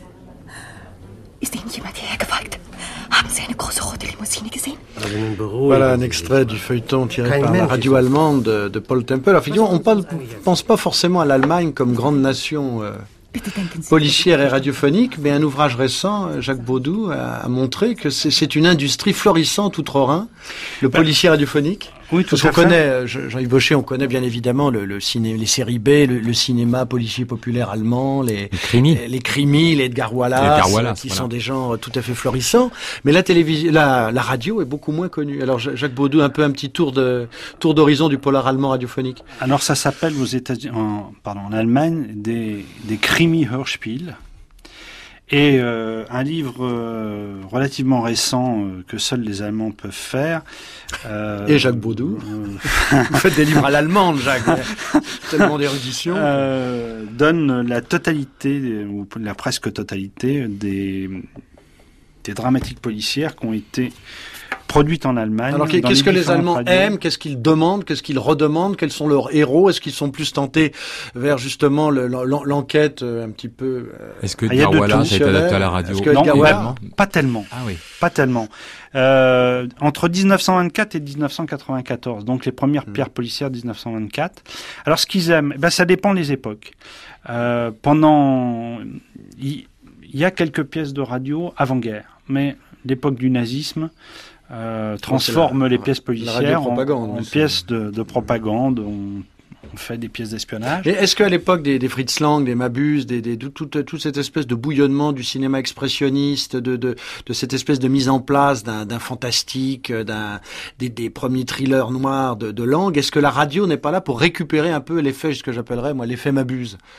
Ist Ihnen jemand hierher gefolgt? Haben Sie eine große rote Limousine gesehen? Voilà un extrait du feuilleton tiré par la radio allemande de, de Paul Temple. Alors, finalement, on ne pense pas forcément à l'Allemagne comme grande nation euh, policière et radiophonique, mais un ouvrage récent, Jacques Baudou, a, a montré que c'est, c'est une industrie florissante outre-Rhin, le policier radiophonique. Oui, tout Parce qu'on à fait. connaît, Jean-Yves Baucher, on connaît bien évidemment le, le ciné, les séries B, le, le cinéma policier populaire allemand, les crimis, les, les, crimis, les Edgar Wallace, Edgar Wallace qui voilà. sont des genres tout à fait florissants. Mais la télévision, la, la radio est beaucoup moins connue. Alors Jacques Baudou, un peu un petit tour de tour d'horizon du polar allemand radiophonique. Alors ça s'appelle aux États-Unis, en, pardon, en Allemagne, des des Krimi-Hörspiel. Et euh, un livre euh, relativement récent euh, que seuls les Allemands peuvent faire. Euh, Et Jacques Baudou. Euh... Vous faites des livres à l'allemande, Jacques. Tellement d'érudition. Euh, donne la totalité, ou la presque totalité, des, des dramatiques policières qui ont été produites en Allemagne. Alors qu'est-ce que les Allemands radios. aiment? Qu'est-ce qu'ils demandent? Qu'est-ce qu'ils redemandent? Quels sont leurs héros? Est-ce qu'ils sont plus tentés vers justement le, l'enquête un petit peu? Est-ce que Edgar Wallace a été adapté à la radio? Non, ouais, pas tellement. Ah oui. Pas tellement. Euh, entre dix-neuf cent vingt-quatre et dix-neuf cent quatre-vingt-quatorze, donc les premières mmh. pierres policières dix-neuf cent vingt-quatre. Alors ce qu'ils aiment, ben ça dépend des époques. Euh, pendant, il y, y a quelques pièces de radio avant-guerre, mais l'époque du nazisme. Euh, transforme la, les pièces policières en, en pièces de, de propagande. On, on fait des pièces d'espionnage. Et est-ce qu'à l'époque des, des Fritz Lang, des Mabuse, des, des, toute, toute cette espèce de bouillonnement du cinéma expressionniste, de, de, de cette espèce de mise en place d'un, d'un fantastique, d'un, des, des premiers thrillers noirs de, de Lang, est-ce que la radio n'est pas là pour récupérer un peu l'effet, ce que j'appellerais moi l'effet Mabuse?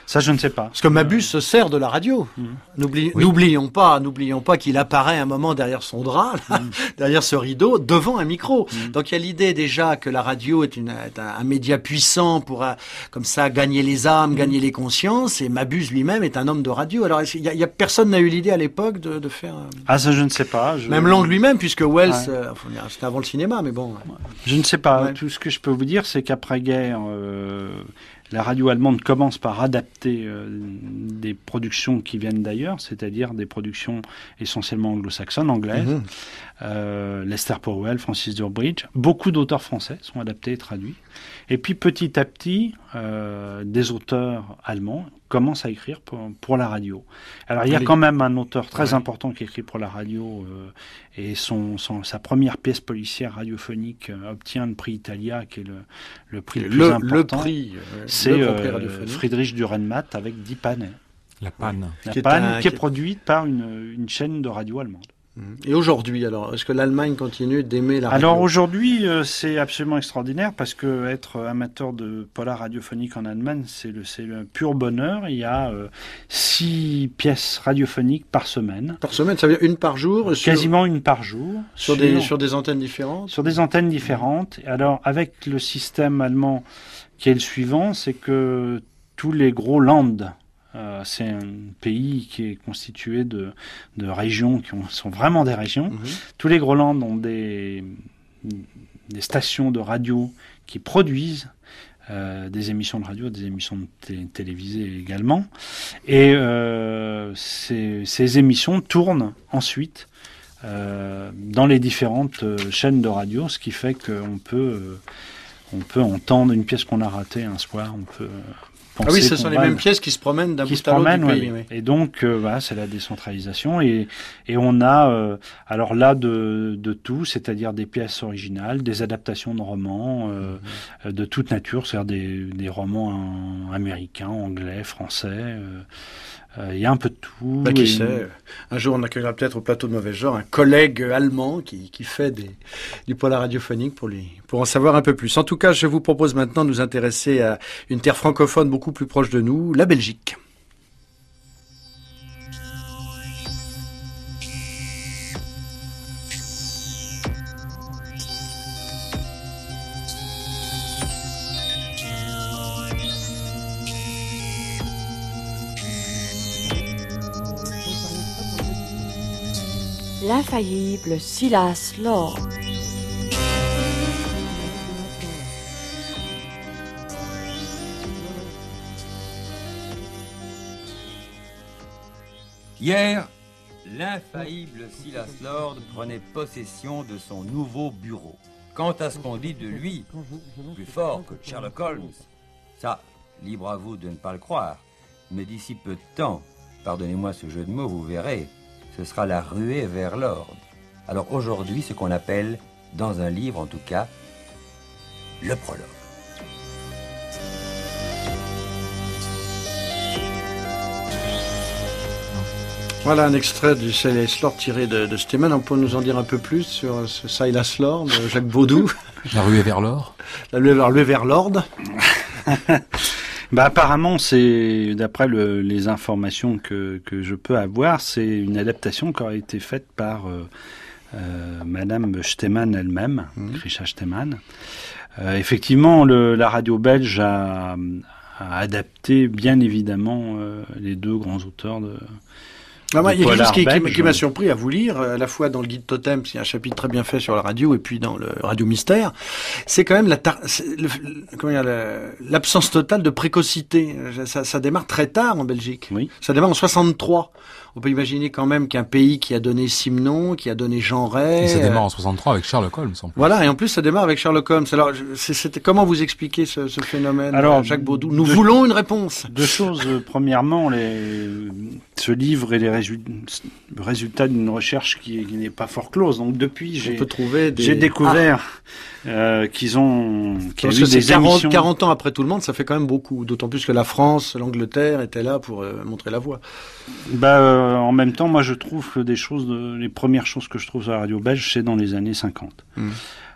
Ça, je ne sais pas. Parce que Mabuse se sert de la radio. Mmh. N'oublie, oui. N'oublions pas, n'oublions pas qu'il apparaît un moment derrière son drap, là, mmh. derrière ce rideau, devant un micro. Mmh. Donc il y a l'idée déjà que la radio est, une, est un, un média puissant pour, euh, comme ça, gagner les âmes, mmh. gagner les consciences. Et Mabuse lui-même est un homme de radio. Alors il y a, il y a personne n'a eu l'idée à l'époque de, de faire. Euh... Ah ça, je ne sais pas. Je... Même Lang lui-même, puisque Wells, ouais. euh, c'était avant le cinéma, mais bon. Je ne sais pas. Ouais. Tout ce que je peux vous dire, c'est qu'après-guerre, euh, la radio allemande commence par adapter euh, des productions qui viennent d'ailleurs, c'est-à-dire des productions essentiellement anglo-saxonnes, anglaises. Mmh. Euh, Lester Powell, Francis Durbridge. Beaucoup d'auteurs français sont adaptés et traduits. Et puis petit à petit, euh, des auteurs allemands commencent à écrire pour, pour la radio. Alors il y a quand même un auteur très ouais. important qui écrit pour la radio euh, et son, son, sa première pièce policière radiophonique euh, obtient le prix Italia, qui est le, le prix le, le plus important. Le prix, euh, c'est le euh, Friedrich Dürrenmatt avec Die Panne. La Panne. La qui Panne est, un, qui est produite par une, une chaîne de radio allemande. Et aujourd'hui, alors, est-ce que l'Allemagne continue d'aimer la radio ? Alors aujourd'hui, euh, c'est absolument extraordinaire parce que être amateur de polar radiophonique en Allemagne, c'est le, c'est le pur bonheur. Il y a euh, six pièces radiophoniques par semaine. Par semaine, ça veut dire une par jour ? Quasiment sur... une par jour. Sur, sur, des, sur des antennes différentes ? Sur des antennes différentes. Alors avec le système allemand qui est le suivant, c'est que tous les gros Länder, Euh, c'est un pays qui est constitué de, de régions qui ont, sont vraiment des régions. Mmh. Tous les Groenlandes ont des, des stations de radio qui produisent euh, des émissions de radio, des émissions de t- télévisées également. Et euh, ces, ces émissions tournent ensuite euh, dans les différentes euh, chaînes de radio, ce qui fait qu'on peut, euh, on peut entendre une pièce qu'on a ratée un soir, on peut... Ah oui, ce sont les mêmes pièces qui se promènent d'un bout à l'autre du pays. Oui. Et donc, euh, voilà, c'est la décentralisation. Et, et on a, euh, alors là, de, de tout, c'est-à-dire des pièces originales, des adaptations de romans euh, mmh. de toute nature, c'est-à-dire des, des romans en, américains, anglais, français. Euh, il euh, y a un peu de tout. Bah, qui et... sait, un jour on accueillera peut-être au plateau de Mauvais Genre un collègue allemand qui, qui fait des, du polar radiophonique pour, lui, pour en savoir un peu plus. En tout cas, je vous propose maintenant de nous intéresser à une terre francophone beaucoup plus proche de nous, la Belgique. L'infaillible Silas Lord. Hier, l'infaillible Silas Lord prenait possession de son nouveau bureau. Quant à ce qu'on dit de lui, plus fort que Sherlock Holmes, ça, libre à vous de ne pas le croire, mais d'ici peu de temps, pardonnez-moi ce jeu de mots, vous verrez, ce sera la ruée vers l'ordre. Alors aujourd'hui, ce qu'on appelle, dans un livre en tout cas, le prologue. Voilà un extrait du Silas Lord tiré de, de Stemann. On peut nous en dire un peu plus sur ce Silas Lord, Jacques Baudou. La ruée vers l'or. La ruée vers, vers l'ordre. Bah apparemment, c'est d'après le, les informations que, que je peux avoir, c'est une adaptation qui a été faite par euh, euh, Madame Stemann elle-même, mmh. Grisha Stemann. Euh, effectivement, le, la radio belge a, a adapté bien évidemment euh, les deux grands auteurs de... Ah bah, il y a quelque chose qui, qui, qui m'a surpris à vous lire, à la fois dans le guide Totem, c'est un chapitre très bien fait sur la radio, et puis dans le Radio Mystère, c'est quand même la tar- le, le, comment dire, le, l'absence totale de précocité. Ça, ça démarre très tard en Belgique. Oui. Ça démarre en soixante-trois. On peut imaginer quand même qu'un pays qui a donné Simon, qui a donné Jean Ray... Et ça démarre en soixante-trois avec Sherlock Holmes. En plus. Voilà, et en plus ça démarre avec Sherlock Holmes. Alors, c'est, c'était, comment vous expliquez ce, ce phénomène, Alors, Jacques Baudou ? Nous deux, voulons une réponse. Deux choses. Premièrement, les, ce livre et les résultats, résultats d'une recherche qui, qui n'est pas fort close. Donc depuis, j'ai, On peut trouver des... j'ai découvert ah. euh, qu'ils ont, qu'il y a eu des quarante, émissions... quarante ans après tout le monde, ça fait quand même beaucoup. D'autant plus que la France, l'Angleterre étaient là pour euh, montrer la voie. Bah, euh, en même temps, moi, je trouve que des choses, de, les premières choses que je trouve sur la radio belge, c'est dans les années cinquante. Mmh.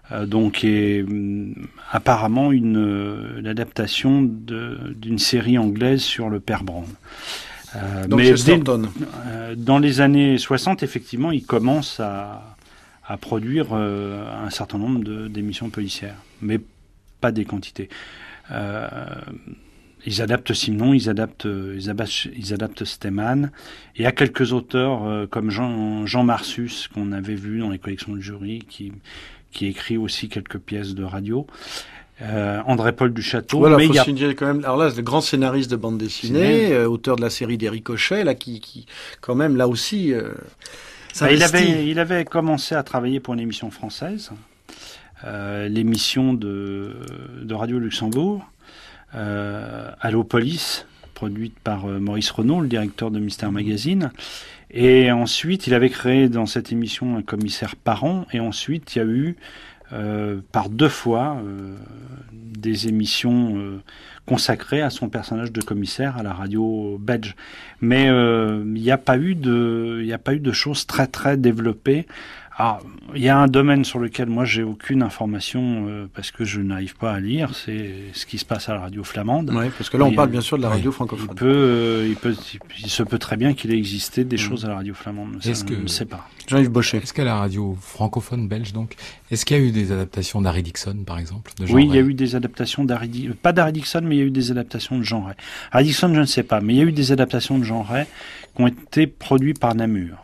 euh, donc est hum, apparemment une, une adaptation de, d'une série anglaise sur le père Brown. Euh, donc mais Chesterton. dès, euh, dans les années soixante, effectivement, il commence à, à produire euh, un certain nombre de, d'émissions policières, mais pas des quantités. Euh, Ils adaptent Simon, ils adaptent, ils adaptent, ils adaptent Stemann. Et il y a quelques auteurs euh, comme Jean, Jean Marsus, qu'on avait vu dans les collections de jury, qui, qui écrit aussi quelques pièces de radio. Euh, André-Paul Duchâteau. Voilà, mais faut il y a... signaler quand même. Alors là, c'est le grand scénariste de bande dessinée, euh, auteur de la série des Ricochets, là, qui, qui quand même, là aussi, euh, bah, il avait, il avait commencé à travailler pour une émission française, euh, l'émission de, de Radio Luxembourg. Euh, Allo Police, produite par euh, Maurice Renaud, le directeur de Mystère Magazine. Et ensuite, il avait créé dans cette émission un commissaire par an. Et ensuite, il y a eu euh, par deux fois euh, des émissions euh, consacrées à son personnage de commissaire à la radio belge. Mais euh, il n'y a pas eu de, il n'y a pas eu de choses très très développées. Ah, il y a un domaine sur lequel moi j'ai aucune information euh, parce que je n'arrive pas à lire, c'est ce qui se passe à la radio flamande. Oui, parce que là on il, parle bien sûr de la radio oui, francophone. Il peut, euh, il peut, il se peut très bien qu'il ait existé des mmh. choses à la radio flamande. Ça, est-ce que, je ne sais pas. Jean-Yves Bochet. Est-ce qu'à la radio francophone belge donc, est-ce qu'il y a eu des adaptations d'Harry Dixon par exemple de Jean Oui, Ray. Il y a eu des adaptations d'Harry Dixon, pas d'Harry Dixon, mais il y a eu des adaptations de Jean Ray. Harry Dixon, je ne sais pas, mais il y a eu des adaptations de Jean Ray qui ont été produites par Namur.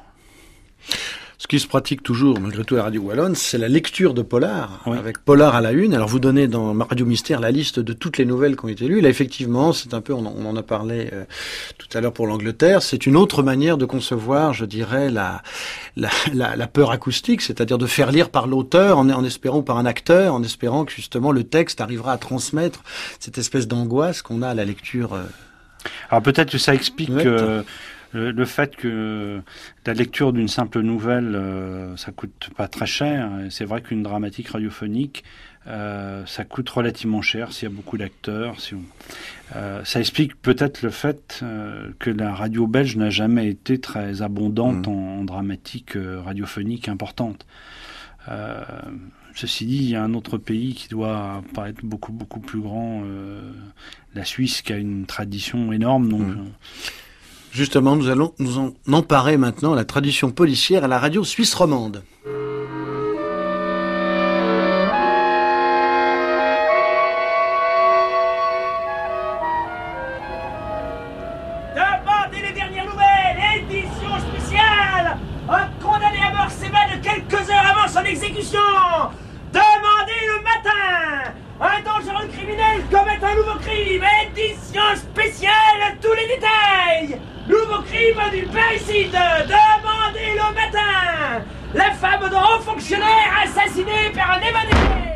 Ce qui se pratique toujours, malgré tout, à la Radio Wallonne, c'est la lecture de Polar, oui. avec Polar à la une. Alors, vous donnez dans Radio Mystère la liste de toutes les nouvelles qui ont été lues. Là, effectivement, c'est un peu, on en, on en a parlé euh, tout à l'heure pour l'Angleterre, c'est une autre manière de concevoir, je dirais, la, la, la, la peur acoustique, c'est-à-dire de faire lire par l'auteur, en, en espérant, ou par un acteur, en espérant que, justement, le texte arrivera à transmettre cette espèce d'angoisse qu'on a à la lecture. Euh... Alors, peut-être que ça explique... Euh... Le, le fait que la lecture d'une simple nouvelle, euh, ça coûte pas très cher. C'est vrai qu'une dramatique radiophonique, euh, ça coûte relativement cher s'il y a beaucoup d'acteurs. Si on... euh, ça explique peut-être le fait euh, que la radio belge n'a jamais été très abondante mmh. en, en dramatique euh, radiophonique importante. Euh, ceci dit, il y a un autre pays qui doit paraître beaucoup beaucoup plus grand, euh, la Suisse, qui a une tradition énorme. Donc. Mmh. Justement, nous allons nous en emparer maintenant à la tradition policière à la radio suisse romande. Demandez les dernières nouvelles, édition spéciale. Un condamné à mort s'évade quelques heures avant son exécution. Demandez le matin. Un dangereux criminel commet un nouveau crime, édition spéciale, tous les détails. Nouveau crime du parricide, demandez le matin. La femme de haut fonctionnaire assassinée par un évadé.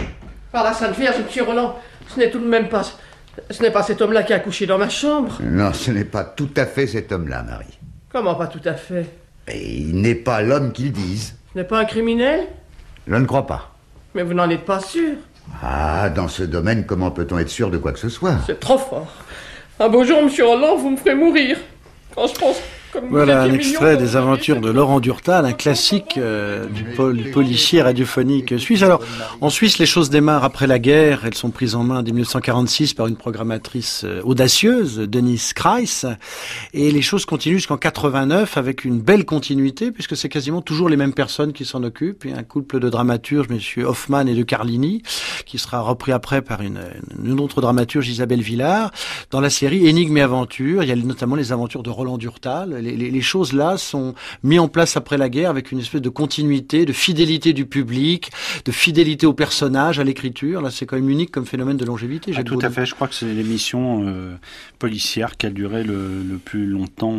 Par la Sainte Vierge, monsieur Roland, ce n'est tout de même pas... Ce n'est pas cet homme-là qui a couché dans ma chambre. Non, ce n'est pas tout à fait cet homme-là, Marie. Comment pas tout à fait? Et il n'est pas l'homme qu'ils disent. Ce n'est pas un criminel? Je ne crois pas. Mais vous n'en êtes pas sûr? Ah, dans ce domaine, comment peut-on être sûr de quoi que ce soit? C'est trop fort. Un beau jour, monsieur Roland, vous me ferez mourir. Quand je pense... Comme voilà un extrait des aventures de Laurent Durtal, un classique euh, du pol policier radiophonique suisse. Alors, en Suisse, les choses démarrent après la guerre. Elles sont prises en main dès mille neuf cent quarante-six par une programmatrice euh, audacieuse, Denise Kreiss. Et les choses continuent jusqu'en quatre-vingt-neuf avec une belle continuité, puisque c'est quasiment toujours les mêmes personnes qui s'en occupent. Et un couple de dramaturges, messieurs Hoffmann et de Carlini, qui sera repris après par une, une autre dramaturge, Isabelle Villard, dans la série Énigmes et Aventures. Il y a notamment les aventures de Roland Durtal. Les, les, les choses là sont mises en place après la guerre avec une espèce de continuité, de fidélité du public, de fidélité aux personnages, à l'écriture. Là, c'est quand même unique comme phénomène de longévité. Ah, tout à fait. Je crois que c'est l'émission euh, policière qui a duré le, le plus longtemps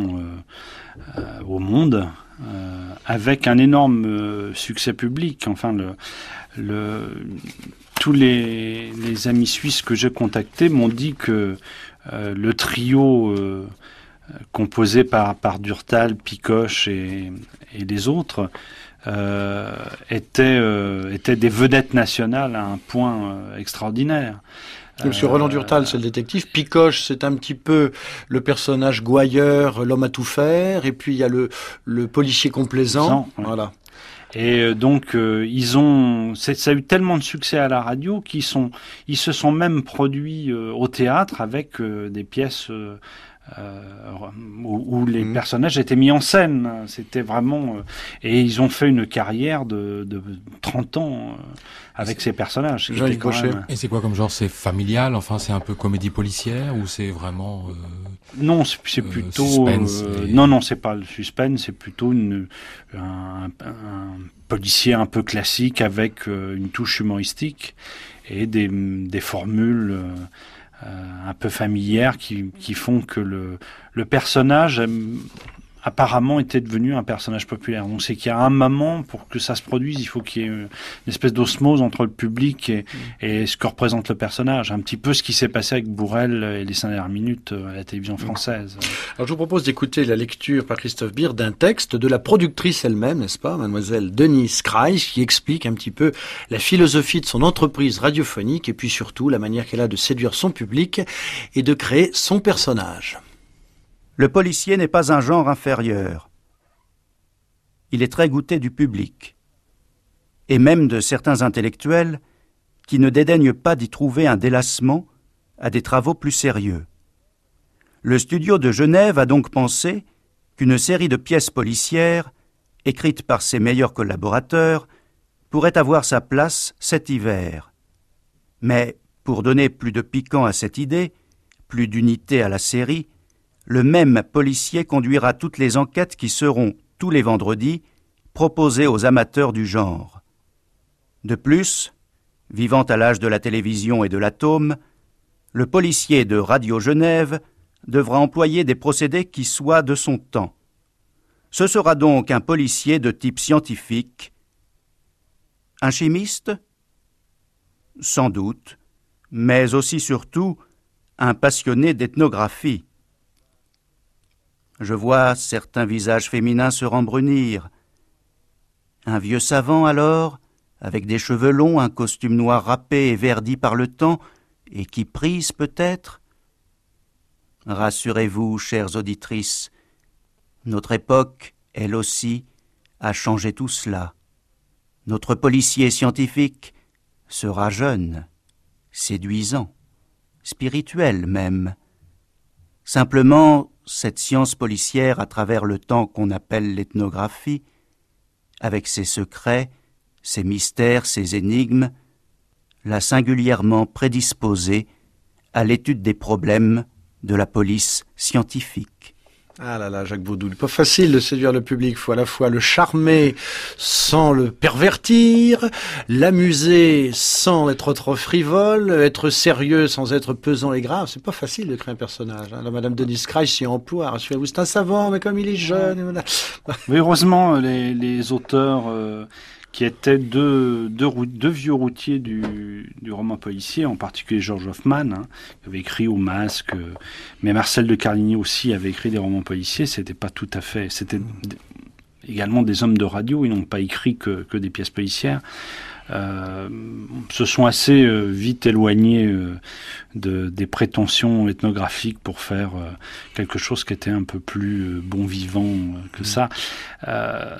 euh, euh, au monde, euh, avec un énorme euh, succès public. Enfin, le, le, tous les, les amis suisses que j'ai contactés m'ont dit que euh, le trio euh, composé par, par Durtal, Picoche et, et les autres, euh, étaient, euh, étaient des vedettes nationales à un point euh, extraordinaire. Monsieur euh, Roland Durtal, c'est le détective. Picoche, c'est un petit peu le personnage gouailleur, l'homme à tout faire. Et puis il y a le, le policier complaisant. Ouais. Voilà. Et donc euh, ils ont, ça a eu tellement de succès à la radio qu'ils sont, ils se sont même produits euh, au théâtre avec euh, des pièces euh, euh, où, où les mmh. personnages étaient mis en scène. C'était vraiment, euh, et ils ont fait une carrière de, de trente ans euh, avec ces personnages. Même... Et c'est quoi comme genre? C'est familial, enfin c'est un peu comédie policière ou c'est vraiment euh, non, c'est, c'est plutôt suspense, euh, et... non non c'est pas le suspense, c'est plutôt une un, un policier un peu classique avec euh, une touche humoristique et des des formules euh, euh, un peu familières qui qui font que le le personnage aime, apparemment était devenu un personnage populaire. Donc c'est qu'il y a un moment, pour que ça se produise, il faut qu'il y ait une espèce d'osmose entre le public et, et ce que représente le personnage. Un petit peu ce qui s'est passé avec Bourrel et les cinq dernières minutes à la télévision française. Alors je vous propose d'écouter la lecture par Christophe Beer d'un texte de la productrice elle-même, n'est-ce pas, mademoiselle Denise Kreis, qui explique un petit peu la philosophie de son entreprise radiophonique et puis surtout la manière qu'elle a de séduire son public et de créer son personnage. Le policier n'est pas un genre inférieur. Il est très goûté du public, et même de certains intellectuels qui ne dédaignent pas d'y trouver un délassement à des travaux plus sérieux. Le studio de Genève a donc pensé qu'une série de pièces policières, écrites par ses meilleurs collaborateurs, pourrait avoir sa place cet hiver. Mais, pour donner plus de piquant à cette idée, plus d'unité à la série, le même policier conduira toutes les enquêtes qui seront, tous les vendredis, proposées aux amateurs du genre. De plus, vivant à l'âge de la télévision et de l'atome, le policier de Radio Genève devra employer des procédés qui soient de son temps. Ce sera donc un policier de type scientifique. Un chimiste ? Sans doute, mais aussi surtout un passionné d'ethnographie. Je vois certains visages féminins se rembrunir. Un vieux savant, alors, avec des cheveux longs, un costume noir râpé et verdi par le temps, et qui prise peut-être ? Rassurez-vous, chères auditrices, notre époque, elle aussi, a changé tout cela. Notre policier scientifique sera jeune, séduisant, spirituel même. Simplement, cette science policière à travers le temps qu'on appelle l'ethnographie, avec ses secrets, ses mystères, ses énigmes, l'a singulièrement prédisposée à l'étude des problèmes de la police scientifique. Ah là là, Jacques Baudou, pas facile de séduire le public, il faut à la fois le charmer sans le pervertir, l'amuser sans être trop frivole, être sérieux sans être pesant et grave, c'est pas facile de créer un personnage. Hein. Là, Madame Denise Kreis s'y emploie, rassurez-vous, c'est un savant, mais comme il est jeune... Voilà. Mais heureusement, les, les auteurs... Euh... qui étaient deux, deux, deux vieux routiers du, du roman policier, en particulier George Hoffman, hein, qui avait écrit Au Masque, euh, mais Marcel de Carligny aussi avait écrit des romans policiers, c'était pas tout à fait... C'était d- également des hommes de radio, ils n'ont pas écrit que, que des pièces policières. Euh, se sont assez euh, vite éloignés euh, de, des prétentions ethnographiques pour faire euh, quelque chose qui était un peu plus euh, bon vivant euh, que mmh. ça. Euh,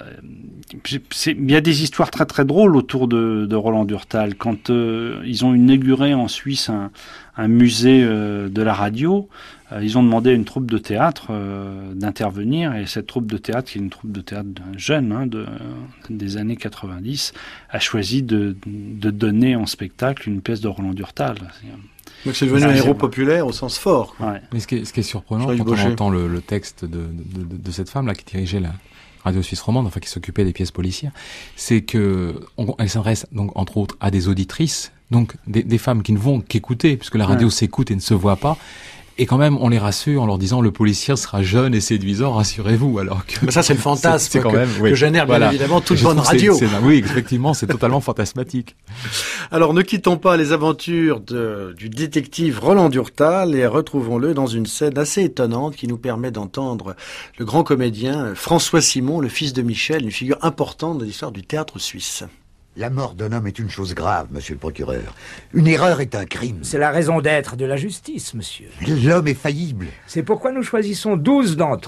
c'est, il y a des histoires très très drôles autour de, de Roland Durtal. Quand euh, ils ont inauguré en Suisse un, un musée euh, de la radio, euh, ils ont demandé à une troupe de théâtre euh, d'intervenir, et cette troupe de théâtre, qui est une troupe de théâtre jeune, hein, de, des années quatre-vingt-dix, a choisi de, de donner en spectacle une pièce de Roland Durtal. Donc c'est devenu un héros populaire au sens fort. Ouais. Mais ce qui est, ce qui est surprenant quand on entend le, le texte de, de, de, de cette femme là qui dirigeait la Radio Suisse Romande, enfin qui s'occupait des pièces policières, c'est que on, elle s'adresse donc entre autres à des auditrices, donc des, des femmes qui ne vont qu'écouter, puisque la radio ouais. s'écoute et ne se voit pas. Et quand même, on les rassure en leur disant le policier sera jeune et séduisant, rassurez-vous. Alors que mais ça, c'est le fantasme c'est, c'est quand que, même, oui. que génère bien voilà. évidemment toute bonne radio. C'est, c'est, oui, effectivement, c'est totalement fantasmatique. Alors, ne quittons pas les aventures de, du détective Roland Durtal et retrouvons-le dans une scène assez étonnante qui nous permet d'entendre le grand comédien François Simon, le fils de Michel, une figure importante de l'histoire du théâtre suisse. La mort d'un homme est une chose grave, monsieur le procureur. Une erreur est un crime. C'est la raison d'être de la justice, monsieur. L'homme est faillible. C'est pourquoi nous choisissons douze d'entre eux.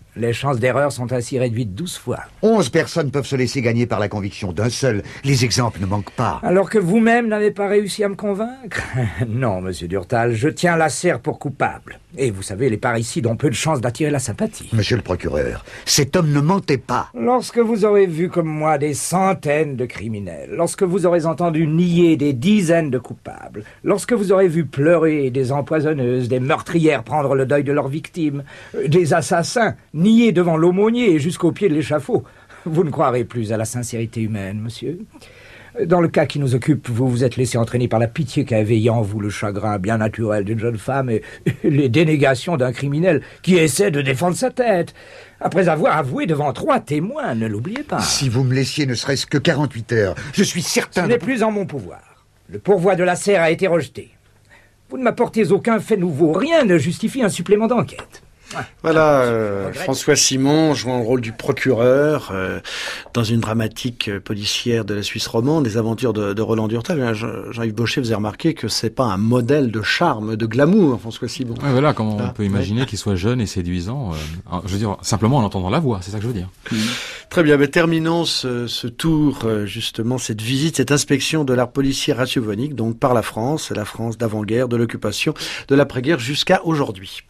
Les chances d'erreur sont ainsi réduites douze fois. Onze personnes peuvent se laisser gagner par la conviction d'un seul. Les exemples ne manquent pas. Alors que vous-même n'avez pas réussi à me convaincre? Non, monsieur Durtal, je tiens la serre pour coupable. Et vous savez, les parricides ont peu de chances d'attirer la sympathie. Monsieur le procureur, cet homme ne mentait pas. Lorsque vous aurez vu comme moi des centaines de criminels, lorsque vous aurez entendu nier des dizaines de coupables, lorsque vous aurez vu pleurer des empoisonneuses, des meurtrières prendre le deuil de leurs victimes, des assassins nier devant l'aumônier et jusqu'au pied de l'échafaud, vous ne croirez plus à la sincérité humaine, monsieur. Dans le cas qui nous occupe, vous vous êtes laissé entraîner par la pitié qu'a éveillé en vous le chagrin bien naturel d'une jeune femme et les dénégations d'un criminel qui essaie de défendre sa tête. Après avoir avoué devant trois témoins, ne l'oubliez pas. Si vous me laissiez ne serait-ce que quarante-huit heures, je suis certain... Ce de... n'est plus en mon pouvoir. Le pourvoi de la serre a été rejeté. Vous ne m'apportez aucun fait nouveau. Rien ne justifie un supplément d'enquête. Voilà, euh, François Simon jouant le rôle du procureur euh, dans une dramatique euh, policière de la Suisse romande, des aventures de, de Roland Durtal. Jean-Yves Baucher, vous avez remarqué que c'est pas un modèle de charme, de glamour, François Simon. Ouais, voilà, comment on ah, peut imaginer ouais. qu'il soit jeune et séduisant. Euh, je veux dire, simplement en entendant la voix, c'est ça que je veux dire. Mmh. Très bien, mais terminons ce, ce tour, euh, justement, cette visite, cette inspection de l'art policier radiophonique, donc par la France, la France d'avant-guerre, de l'occupation, de l'après-guerre jusqu'à aujourd'hui.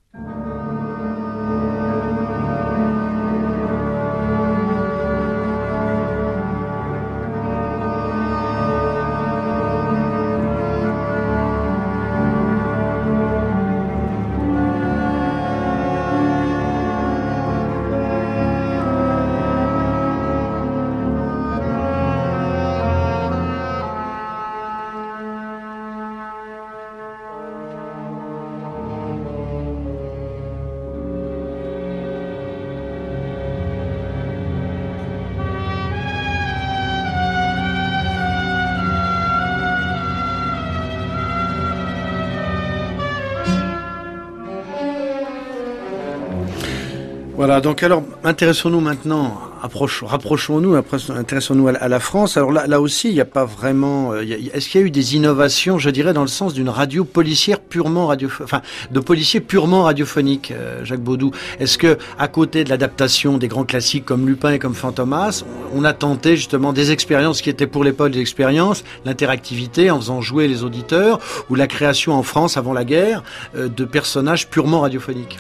Voilà, donc alors, intéressons-nous maintenant, approche, rapprochons-nous, intéressons-nous à, à la France. Alors là, là aussi, il n'y a pas vraiment... Euh, y a, est-ce qu'il y a eu des innovations, je dirais, dans le sens d'une radio policière purement radio, enfin, de policiers purement radiophoniques, euh, Jacques Baudou? Est-ce que, à côté de l'adaptation des grands classiques comme Lupin et comme Fantomas, on a tenté justement des expériences qui étaient pour l'époque des expériences, l'interactivité en faisant jouer les auditeurs, ou la création en France, avant la guerre, euh, de personnages purement radiophoniques?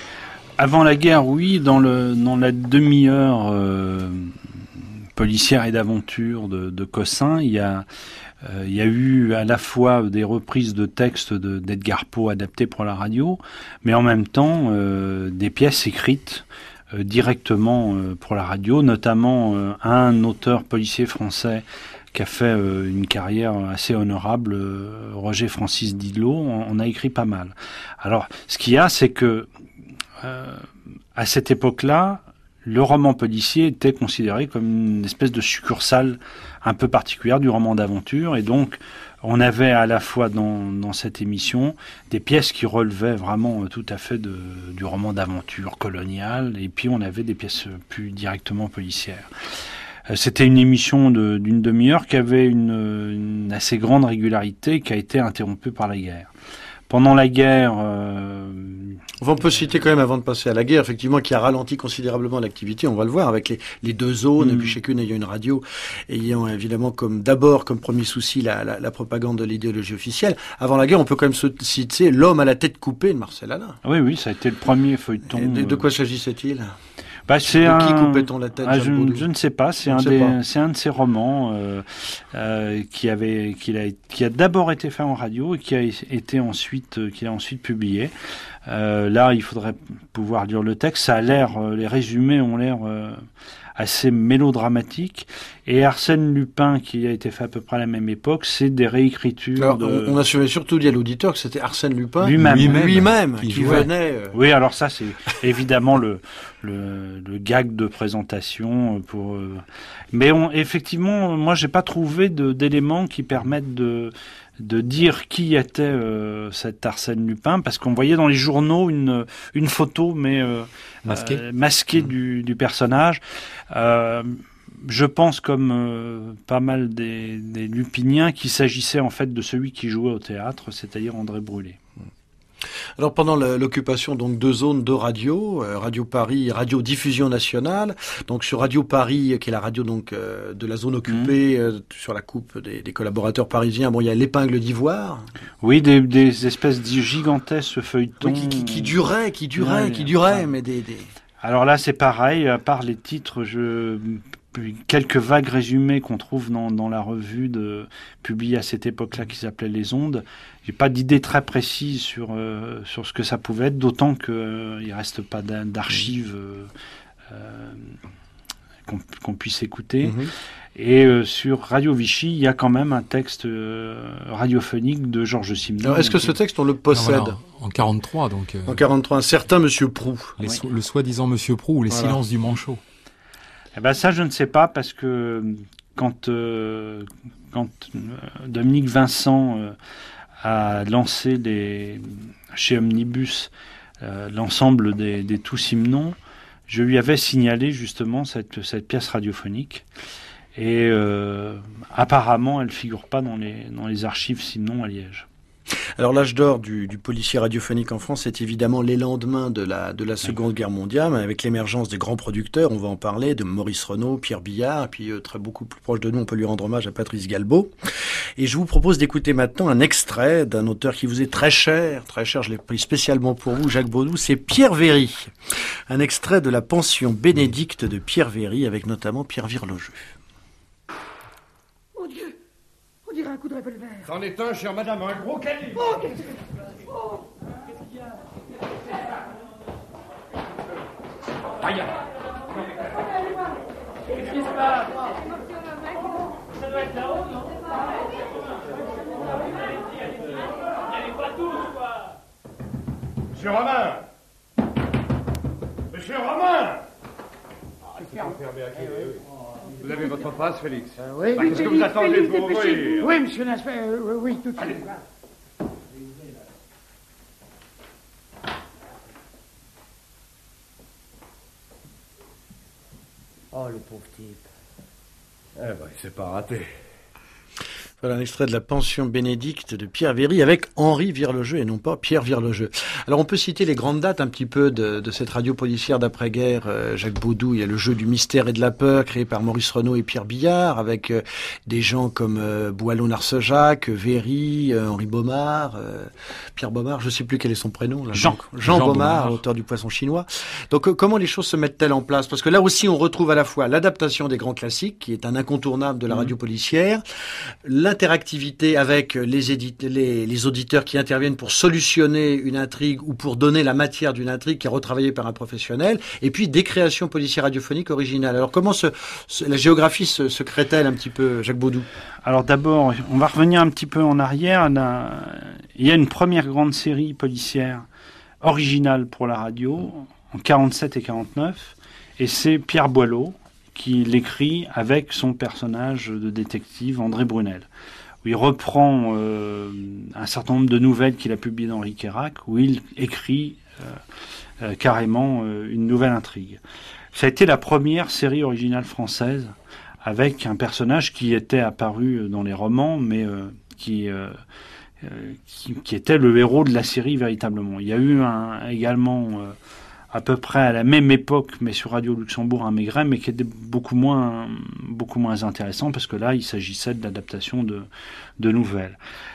Avant la guerre, oui, dans le dans la demi-heure euh, policière et d'aventure de, de Cossin, il y a euh, il y a eu à la fois des reprises de textes de, d'Edgar Poe adaptés pour la radio, mais en même temps euh, des pièces écrites euh, directement euh, pour la radio, notamment euh, un auteur policier français qui a fait euh, une carrière assez honorable, euh, Roger Francis Didlot, on, on a écrit pas mal. Alors, ce qu'il y a, c'est que Euh, à cette époque-là, le roman policier était considéré comme une espèce de succursale un peu particulière du roman d'aventure, et donc on avait à la fois dans, dans cette émission des pièces qui relevaient vraiment tout à fait de, du roman d'aventure colonial, et puis on avait des pièces plus directement policières. Euh, c'était une émission de, d'une demi-heure qui avait une, une assez grande régularité, qui a été interrompue par la guerre. Pendant la guerre... Euh... On peut citer quand même, avant de passer à la guerre, effectivement, qui a ralenti considérablement l'activité, on va le voir, avec les, les deux zones, mmh. et puis chacune ayant une radio, ayant évidemment comme d'abord comme premier souci la, la, la propagande de l'idéologie officielle. Avant la guerre, on peut quand même citer L'homme à la tête coupée de Marcel Alain. Oui, oui, ça a été le premier feuilleton. De, de quoi s'agissait-il ? Bah, c'est de un... qui coupait-on la tête, ah, je, je ne sais pas. C'est un, sais des, pas. c'est un de ces romans euh, euh, qui avait, qui a, qui a d'abord été fait en radio et qui a été ensuite, euh, qui a ensuite publié. Euh, là, il faudrait pouvoir lire le texte. Ça a l'air, euh, les résumés ont l'air euh, assez mélodramatiques. Et Arsène Lupin, qui a été fait à peu près à la même époque, c'est des réécritures. Alors, de... on a surtout dit à l'auditeur que c'était Arsène Lupin lui-même, lui-même, lui-même qui, qui venait. Euh... Oui, alors ça, c'est évidemment le, le, le gag de présentation pour. Euh... Mais on, effectivement, moi, j'ai pas trouvé de, d'éléments qui permettent de de dire qui était euh, cet Arsène Lupin, parce qu'on voyait dans les journaux une une photo, mais euh, masquée, euh, masquée mmh. du, du personnage. Euh, Je pense, comme euh, pas mal des, des Lupiniens, qu'il s'agissait en fait de celui qui jouait au théâtre, c'est-à-dire André Brûlé. Alors pendant l'occupation donc deux zones, deux radios, euh, Radio Paris, Radio Diffusion Nationale. Donc sur Radio Paris, qui est la radio donc euh, de la zone occupée, mmh. euh, sur la coupe des, des collaborateurs parisiens. Bon, il y a l'Épingle d'Ivoire. Oui, des, des espèces de gigantesques feuilletons oui, qui, qui, qui duraient, qui duraient, ouais, qui duraient, mais des, des. Alors là, c'est pareil. À part les titres, je quelques vagues résumés qu'on trouve dans, dans la revue de, publiée à cette époque-là qui s'appelait Les Ondes. J'ai pas d'idée très précise sur euh, sur ce que ça pouvait être, d'autant que euh, il reste pas d'archives euh, euh, qu'on, qu'on puisse écouter. Mm-hmm. Et euh, sur Radio Vichy, il y a quand même un texte euh, radiophonique de Georges Simenon. Alors, est-ce que ce texte, on le possède ? Non, voilà, en quarante-trois, donc. Euh, en quarante-trois, un certain Monsieur Proulx. Les so- le soi-disant Monsieur Proulx ou les voilà. Silences du Manchot. Eh ben ça, je ne sais pas, parce que quand, euh, quand euh, Dominique Vincent euh, a lancé les, chez Omnibus euh, l'ensemble des, des Tout Simenon, je lui avais signalé justement cette, cette pièce radiophonique. Et euh, apparemment, elle ne figure pas dans les, dans les archives Simenon à Liège. Alors l'âge d'or du, du policier radiophonique en France, c'est évidemment les lendemains de la, de la Seconde Guerre mondiale, avec l'émergence des grands producteurs, on va en parler, de Maurice Renaud, Pierre Billard, et puis euh, très beaucoup plus proche de nous, on peut lui rendre hommage à Patrice Galbaud. Et je vous propose d'écouter maintenant un extrait d'un auteur qui vous est très cher, très cher, je l'ai pris spécialement pour vous, Jacques Baudou, c'est Pierre Véry. Un extrait de la Pension Bénédicte de Pierre Véry, avec notamment Pierre Virlogeux. Mon Dieu! On dirait un coup de revolver. C'en est un, chère madame, un gros calibre. Oh, qu'est-ce que... Oh. Qu'est-ce qu'il y a? Aïe! Qu'est-ce qui se passe? Ça doit être là-haut, non? Il n'y avait pas tous, quoi. Monsieur Romain! Monsieur Romain! Ah, il faut fermer à quai. Vous avez votre passe, Félix? euh, Oui, bah, oui. Qu'est-ce que vous attendez Félix, pour ouvrir? Oui, monsieur l'inspecteur, euh, oui, tout de suite. Oh, le pauvre type. Eh ben, il s'est pas raté. Voilà un extrait de la Pension Bénédicte de Pierre Véry avec Henri Virlogeux et non pas Pierre Virlogeux. Alors on peut citer les grandes dates un petit peu de, de cette radio policière d'après-guerre. Euh, Jacques Baudou, il y a le jeu du mystère et de la peur créé par Maurice Renaud et Pierre Billard avec euh, des gens comme euh, Boileau-Narcejac, Véry, euh, Henri Baumard, euh, Pierre Baumard, je sais plus quel est son prénom. Là, Jean. Jean, Jean Baumard, Baumard, auteur du Poisson chinois. Donc euh, comment les choses se mettent-elles en place? Parce que là aussi on retrouve à la fois l'adaptation des grands classiques qui est un incontournable de la radio policière, l'interactivité avec les, édite- les, les auditeurs qui interviennent pour solutionner une intrigue ou pour donner la matière d'une intrigue qui est retravaillée par un professionnel, et puis des créations policières radiophoniques originales. Alors comment se, se, la géographie se, se crée-t-elle un petit peu, Jacques Baudou? Alors d'abord, on va revenir un petit peu en arrière. Il y a une première grande série policière originale pour la radio, en quarante-sept et quarante-neuf, et c'est Pierre Boileau qui l'écrit avec son personnage de détective André Brunel, où il reprend euh, un certain nombre de nouvelles qu'il a publiées dans Ric et Rac, où il écrit euh, euh, carrément euh, une nouvelle intrigue. Ça a été la première série originale française avec un personnage qui était apparu dans les romans, mais euh, qui, euh, euh, qui, qui était le héros de la série véritablement. Il y a eu un, également... Euh, à peu près à la même époque, mais sur Radio Luxembourg, un Maigret, mais qui était beaucoup moins, beaucoup moins intéressant, parce que là, il s'agissait de l'adaptation de, de nouvelles.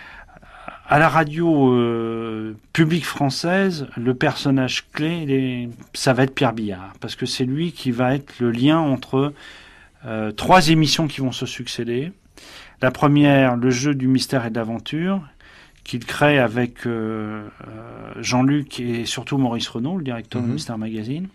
À la radio euh, publique française, le personnage clé, les, ça va être Pierre Billard, parce que c'est lui qui va être le lien entre euh, trois émissions qui vont se succéder. La première, le jeu du mystère et de l'aventure, qu'il crée avec euh, Jean-Luc et surtout Maurice Renaud, le directeur mmh. de Mystère Magazine,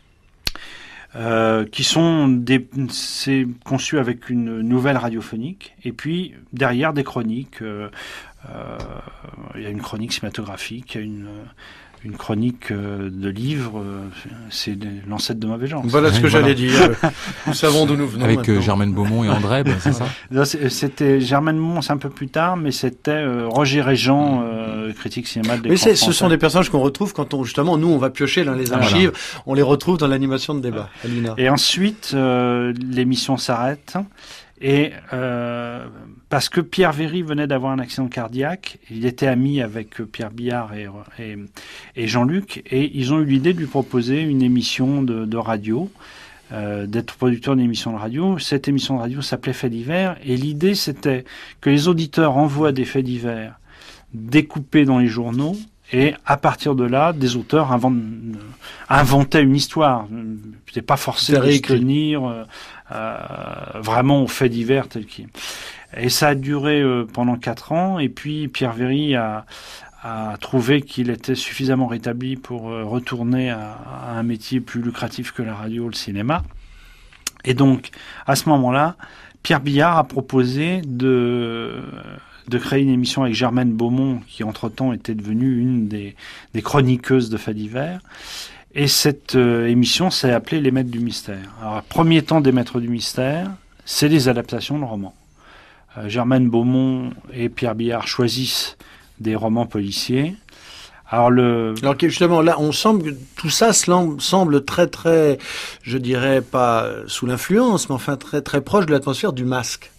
euh, qui sont des, c'est conçu avec une nouvelle radiophonique, et puis derrière des chroniques. Euh, euh, il y a une chronique cinématographique, il y a une une chronique euh, de livres, euh, c'est l'ancêtre de Mauvais Genre. Voilà ce que voilà. j'allais dire. Nous savons d'où nous venons. Avec euh, Germaine Beaumont et André, ben, c'est ça. C'était Germaine Beaumont, c'est un peu plus tard, mais c'était euh, Roger Régent, euh, critique cinéma de l'écran français. Mais ce sont des personnages qu'on retrouve quand on justement nous on va piocher dans les archives, voilà. On les retrouve dans l'animation de débat. Alina. Et ensuite euh, l'émission s'arrête. Et euh, parce que Pierre Véry venait d'avoir un accident cardiaque, il était ami avec Pierre Billard et, et, et Jean-Luc, et ils ont eu l'idée de lui proposer une émission de, de radio, euh, d'être producteur d'une émission de radio. Cette émission de radio s'appelait Faits divers, et l'idée c'était que les auditeurs envoient des faits divers découpés dans les journaux, et à partir de là, des auteurs inventent, inventaient une histoire. C'était pas forcé de se tenir euh, euh, vraiment aux faits divers tels qu'ils. Et ça a duré euh, pendant quatre ans. Et puis Pierre Véry a, a trouvé qu'il était suffisamment rétabli pour euh, retourner à, à un métier plus lucratif que la radio, le cinéma. Et donc, à ce moment-là, Pierre Billard a proposé de de créer une émission avec Germaine Beaumont, qui entre-temps était devenue une des, des chroniqueuses de faits divers. Et cette euh, émission s'est appelée Les Maîtres du Mystère. Alors, premier temps des Maîtres du Mystère, c'est des adaptations de romans. Euh, Germaine Beaumont et Pierre Billard choisissent des romans policiers. Alors, le... Alors justement, là, on semble que tout ça semble très, très, je dirais pas sous l'influence, mais enfin très, très proche de l'atmosphère du Masque.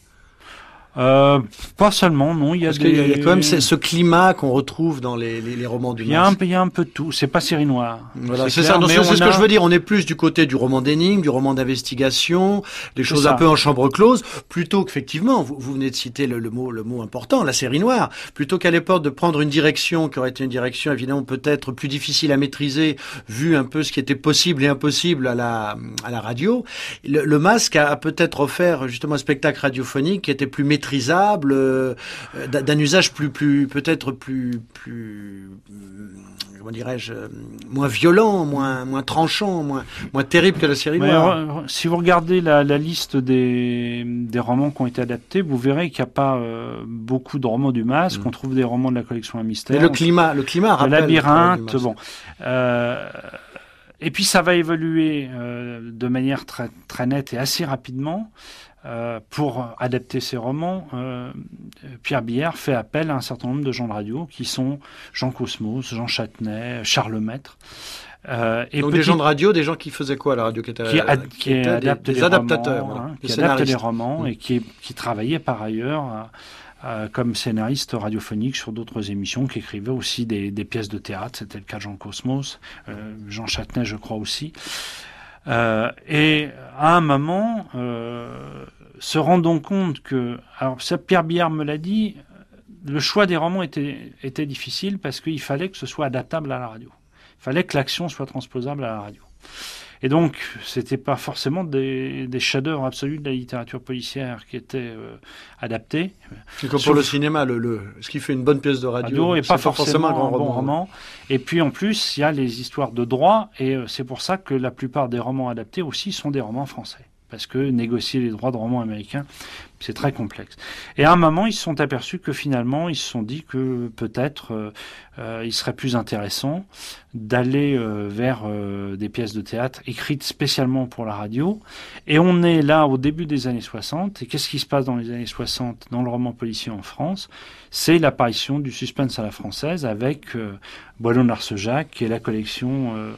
Euh, pas seulement, non. Il y a Parce des... qu'il y a quand même ce climat qu'on retrouve dans les, les, les romans du il y a Masque. un, il y a un peu de tout. C'est pas série noire. Voilà, c'est, c'est ça. clair, Non, c'est, c'est ce a... que je veux dire. On est plus du côté du roman d'énigmes, du roman d'investigation, des choses ça. un peu en chambre close, plutôt qu'effectivement, vous, vous venez de citer le, le mot, le mot important, la série noire, plutôt qu'à l'époque de prendre une direction qui aurait été une direction évidemment peut-être plus difficile à maîtriser, vu un peu ce qui était possible et impossible à la, à la radio. Le, le Masque a, a peut-être offert justement un spectacle radiophonique qui était plus maîtrisable, Euh, d'un usage plus, plus peut-être plus, plus, comment dirais-je, moins violent, moins, moins tranchant, moins, moins terrible que la série Mais noire. alors, si vous regardez la, la liste des, des romans qui ont été adaptés, vous verrez qu'il n'y a pas euh, beaucoup de romans du Masque. Mmh. On trouve des romans de la collection Un Mystère. Mais le climat, le climat rappelle. Le labyrinthe, bon. Euh, et puis ça va évoluer euh, de manière très, très nette et assez rapidement. Euh, pour adapter ces romans, euh, Pierre Billard fait appel à un certain nombre de gens de radio qui sont Jean Cosmos, Jean Châtenay, Charles Lemaître. Euh, et Donc petit... des gens de radio, des gens qui faisaient quoi à la radio, qui étaient, qui, ad... qui qui étaient adaptent des, des les adaptateurs, romans, voilà, hein, des qui adaptent les scénaristes. romans mmh. et qui, qui travaillaient par ailleurs euh, euh, comme scénariste radiophonique sur d'autres émissions, qui écrivaient aussi des, des pièces de théâtre. C'était le cas de Jean Cosmos, euh, Jean Châtenay, je crois aussi. Euh, et à un moment, euh, se rendant compte que, alors ça, Pierre Billard me l'a dit, le choix des romans était, était difficile parce qu'il fallait que ce soit adaptable à la radio. Il fallait que l'action soit transposable à la radio. Et donc, c'était pas forcément des, des chefs-d'œuvre absolus de la littérature policière qui étaient euh, adaptés. C'est comme pour le cinéma, le, le, ce qui fait une bonne pièce de radio, radio et pas forcément, forcément un, grand un bon roman. roman. Et puis en plus, il y a les histoires de droit, et euh, c'est pour ça que la plupart des romans adaptés aussi sont des romans français. Parce que négocier les droits de romans américains, c'est très complexe. Et à un moment, ils se sont aperçus que finalement, ils se sont dit que peut-être euh, euh, il serait plus intéressant d'aller euh, vers euh, des pièces de théâtre écrites spécialement pour la radio. Et on est là au début des années soixante. Et qu'est-ce qui se passe dans les années soixante dans le roman policier en France? C'est l'apparition du suspense à la française avec euh, Boileau Narcejac et la collection... Euh,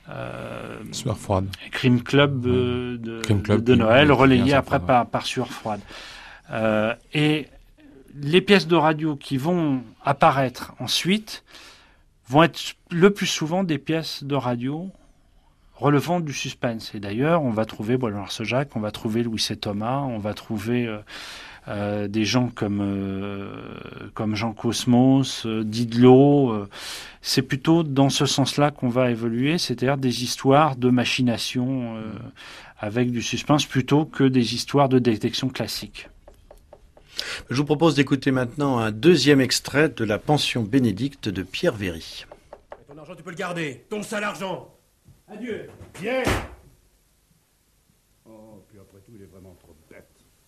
Euh, Sueur froide. Crime Club, euh, de, Crime Club de, de Noël, qui, relayé qui après par, par Sueur froide. Euh, et les pièces de radio qui vont apparaître ensuite vont être le plus souvent des pièces de radio relevant du suspense. Et d'ailleurs, on va trouver Boileau Narcejac, on va trouver Louis C. Thomas, on va trouver... Euh, Euh, des gens comme euh, comme Jean Cosmos, euh, Didelot, euh, c'est plutôt dans ce sens-là qu'on va évoluer, c'est-à-dire des histoires de machination euh, avec du suspense plutôt que des histoires de détection classiques. Je vous propose d'écouter maintenant un deuxième extrait de La Pension Bénédicte de Pierre Véry. Ton argent, tu peux le garder. Ton sale argent. Adieu. Viens. Oh, puis après tout, il est vraiment trop bête.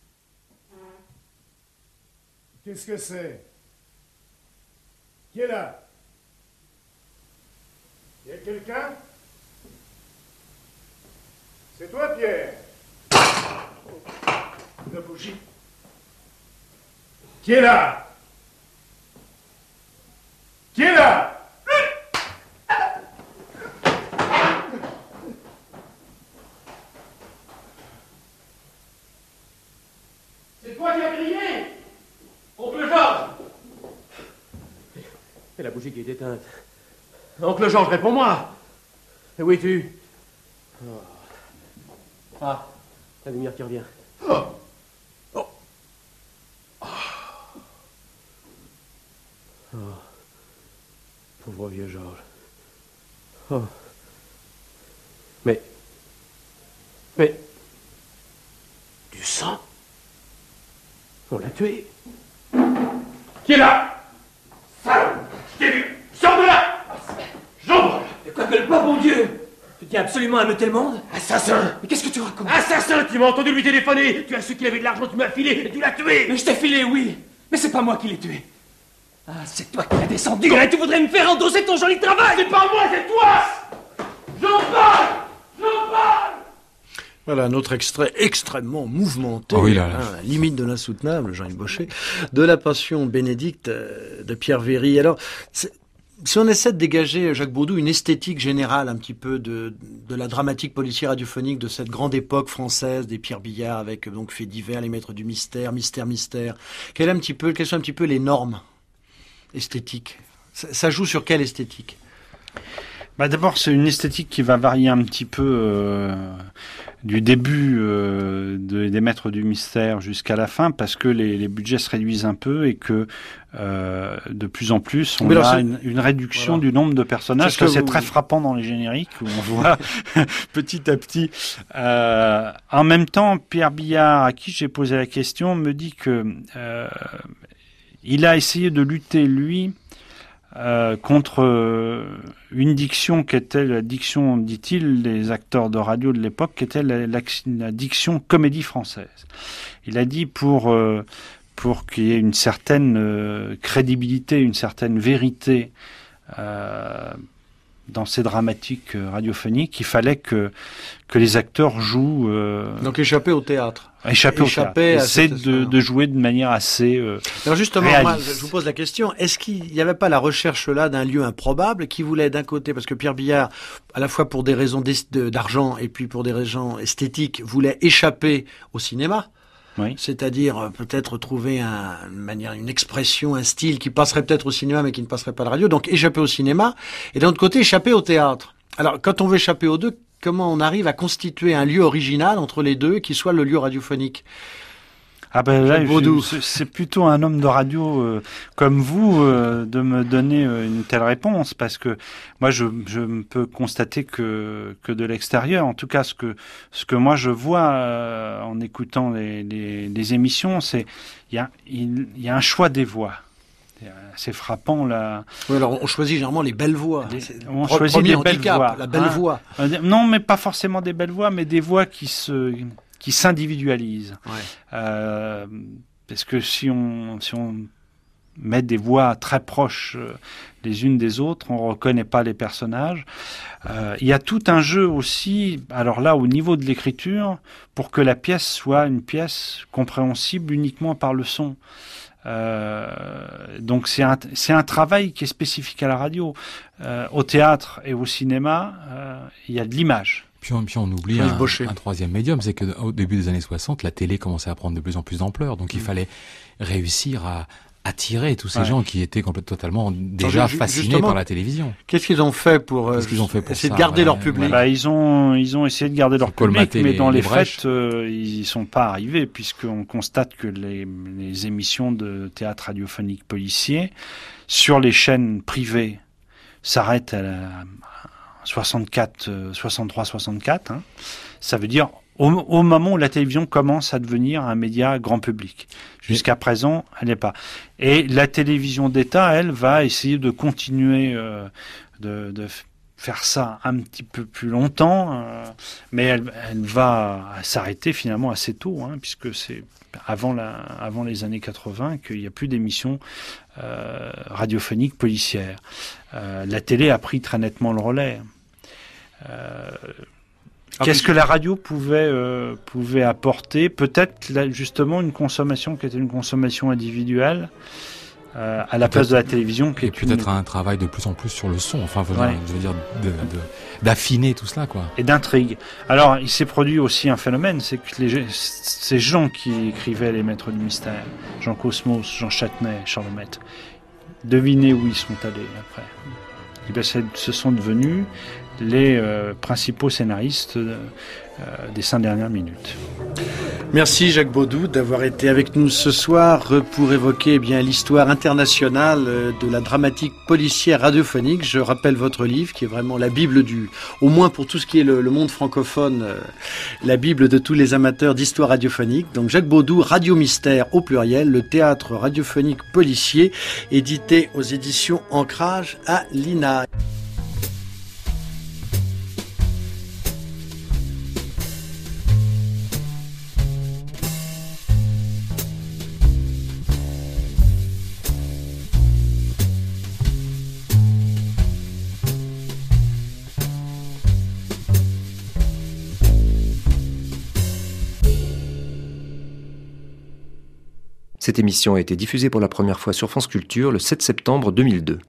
Qu'est-ce que c'est? Qui est là? Y a quelqu'un? C'est toi, Pierre? La bougie. Qui est là? Qui est là? Et la bougie qui est éteinte. Oncle Georges, réponds-moi. Et où es-tu? Oh. Ah, la lumière qui revient. Oh. Oh. Oh. Oh. Pauvre vieux Georges. Oh. Mais... Mais... Du sang? On l'a tué. Qui est là? Salaud! Je t'ai vu! Sors de là! J'envole! De quoi que le pas, bon Dieu! Tu tiens absolument à meuter le monde? Assassin! Mais qu'est-ce que tu racontes? Assassin! Tu m'as entendu lui téléphoner! Tu as su qu'il avait de l'argent, tu m'as filé et tu l'as tué! Mais je t'ai filé, oui! Mais c'est pas moi qui l'ai tué! Ah, c'est toi qui l'as descendu! Et tu voudrais me faire endosser ton joli travail! C'est pas moi, c'est toi! J'en parle! J'en parle! Voilà un autre extrait extrêmement mouvementé, oh oui, là, là. Hein, à la limite de l'insoutenable, Jean-Yves Baucher, de la Passion Bénédicte euh, de Pierre Véry. Alors, si on essaie de dégager, Jacques Baudou, une esthétique générale un petit peu de, de la dramatique policière radiophonique de cette grande époque française des Pierre Billard avec donc Faits divers, Les Maîtres du mystère, Mystère, Mystère, quelles, un petit peu, quelles sont un petit peu les normes esthétiques? Ça, ça joue sur quelle esthétique? Bah d'abord, c'est une esthétique qui va varier un petit peu euh, du début euh, de, des Maîtres du Mystère jusqu'à la fin, parce que les, les budgets se réduisent un peu et que euh, de plus en plus, on a une, une réduction voilà. du nombre de personnages. C'est, ça, c'est vous... très frappant dans les génériques, où on voit petit à petit. Euh, en même temps, Pierre Billard, à qui j'ai posé la question, me dit que euh, il a essayé de lutter, lui, Euh, contre euh, une diction qui était la diction, dit-il, des acteurs de radio de l'époque, qui était la, la, la diction comédie française. Il a dit pour euh, pour qu'il y ait une certaine euh, crédibilité, une certaine vérité euh, dans ces dramatiques radiophoniques, il fallait que que les acteurs jouent. Euh, Donc échapper au théâtre. Échapper au théâtre. Essayer de, de jouer de manière assez euh, Alors justement, réaliste. moi, je vous pose la question, est-ce qu'il n'y avait pas la recherche là d'un lieu improbable qui voulait d'un côté, parce que Pierre Billard, à la fois pour des raisons d'argent et puis pour des raisons esthétiques, voulait échapper au cinéma? Oui. C'est-à-dire peut-être trouver un, une manière, une expression, un style qui passerait peut-être au cinéma mais qui ne passerait pas à la radio. Donc échapper au cinéma et d'un autre côté échapper au théâtre. Alors quand on veut échapper aux deux, comment on arrive à constituer un lieu original entre les deux qui soit le lieu radiophonique? Ah ben là, je, c'est plutôt un homme de radio euh, comme vous euh, de me donner euh, une telle réponse, parce que moi je, je ne peux constater que que de l'extérieur. En tout cas, ce que ce que moi je vois euh, en écoutant les, les, les émissions, c'est il y a il y a un choix des voix. C'est frappant là. Oui, alors on choisit généralement les belles voix. Les, on Pro- choisit des belles handicap, voix. La belle hein voix. Non, mais pas forcément des belles voix, mais des voix qui se qui s'individualisent. Ouais. Euh, parce que si on si on met des voix très proches euh, les unes des autres, on reconnaît pas les personnages. Euh, il y a tout un jeu aussi. Alors là, au niveau de l'écriture, pour que la pièce soit une pièce compréhensible uniquement par le son. Euh, donc c'est un c'est un travail qui est spécifique à la radio. Euh, au théâtre et au cinéma, euh, il y a de l'image. Puis on, puis on oublie un, un troisième médium, c'est qu'au début des années soixante, la télé commençait à prendre de plus en plus d'ampleur. Donc il mmh. fallait réussir à attirer tous ces ouais. gens qui étaient complètement totalement déjà Alors, fascinés par la télévision. Qu'est-ce qu'ils ont fait pour, euh, qu'ils ont fait pour essayer ça, de garder ouais, leur public? Bah, ils ont ils ont essayé de garder leur public, mais les, dans les, les faits, euh, ils y sont pas arrivés, puisqu'on constate que les, les émissions de théâtre radiophonique policier sur les chaînes privées s'arrêtent à la soixante-quatre, soixante-trois, soixante-quatre. Hein. Ça veut dire au, au moment où la télévision commence à devenir un média grand public. Jusqu'à présent, elle n'est pas. Et la télévision d'État, elle, va essayer de continuer euh, de, de faire ça un petit peu plus longtemps, euh, mais elle, elle va s'arrêter finalement assez tôt, hein, puisque c'est avant, la, avant les années quatre-vingts qu'il n'y a plus d'émissions euh, radiophoniques policières. Euh, la télé a pris très nettement le relais. Euh, ah, Qu'est-ce que la radio pouvait euh, pouvait apporter? Peut-être là, justement une consommation qui était une consommation individuelle euh, à la place de la télévision. Qui et est peut-être une... un travail de plus en plus sur le son. Enfin, ouais. je veux dire de, de, d'affiner tout cela, quoi. Et d'intrigue. Alors, il s'est produit aussi un phénomène, c'est que les, ces gens qui écrivaient les Maîtres du Mystère, Jean Cosmos, Jean Châtenay, Charles Lemaitre, Devinez où ils sont allés après. Et bien, ce sont devenus les euh, principaux scénaristes euh, des cinq dernières minutes. Merci Jacques Baudou d'avoir été avec nous ce soir pour évoquer eh bien l'histoire internationale de la dramatique policière radiophonique. Je rappelle votre livre qui est vraiment la Bible du, au moins pour tout ce qui est le, le monde francophone, euh, la Bible de tous les amateurs d'histoire radiophonique. Donc Jacques Baudou, Radio Mystère au pluriel, le théâtre radiophonique policier, édité aux éditions Ancrage à l'I N A. Cette émission a été diffusée pour la première fois sur France Culture le sept septembre deux mille deux.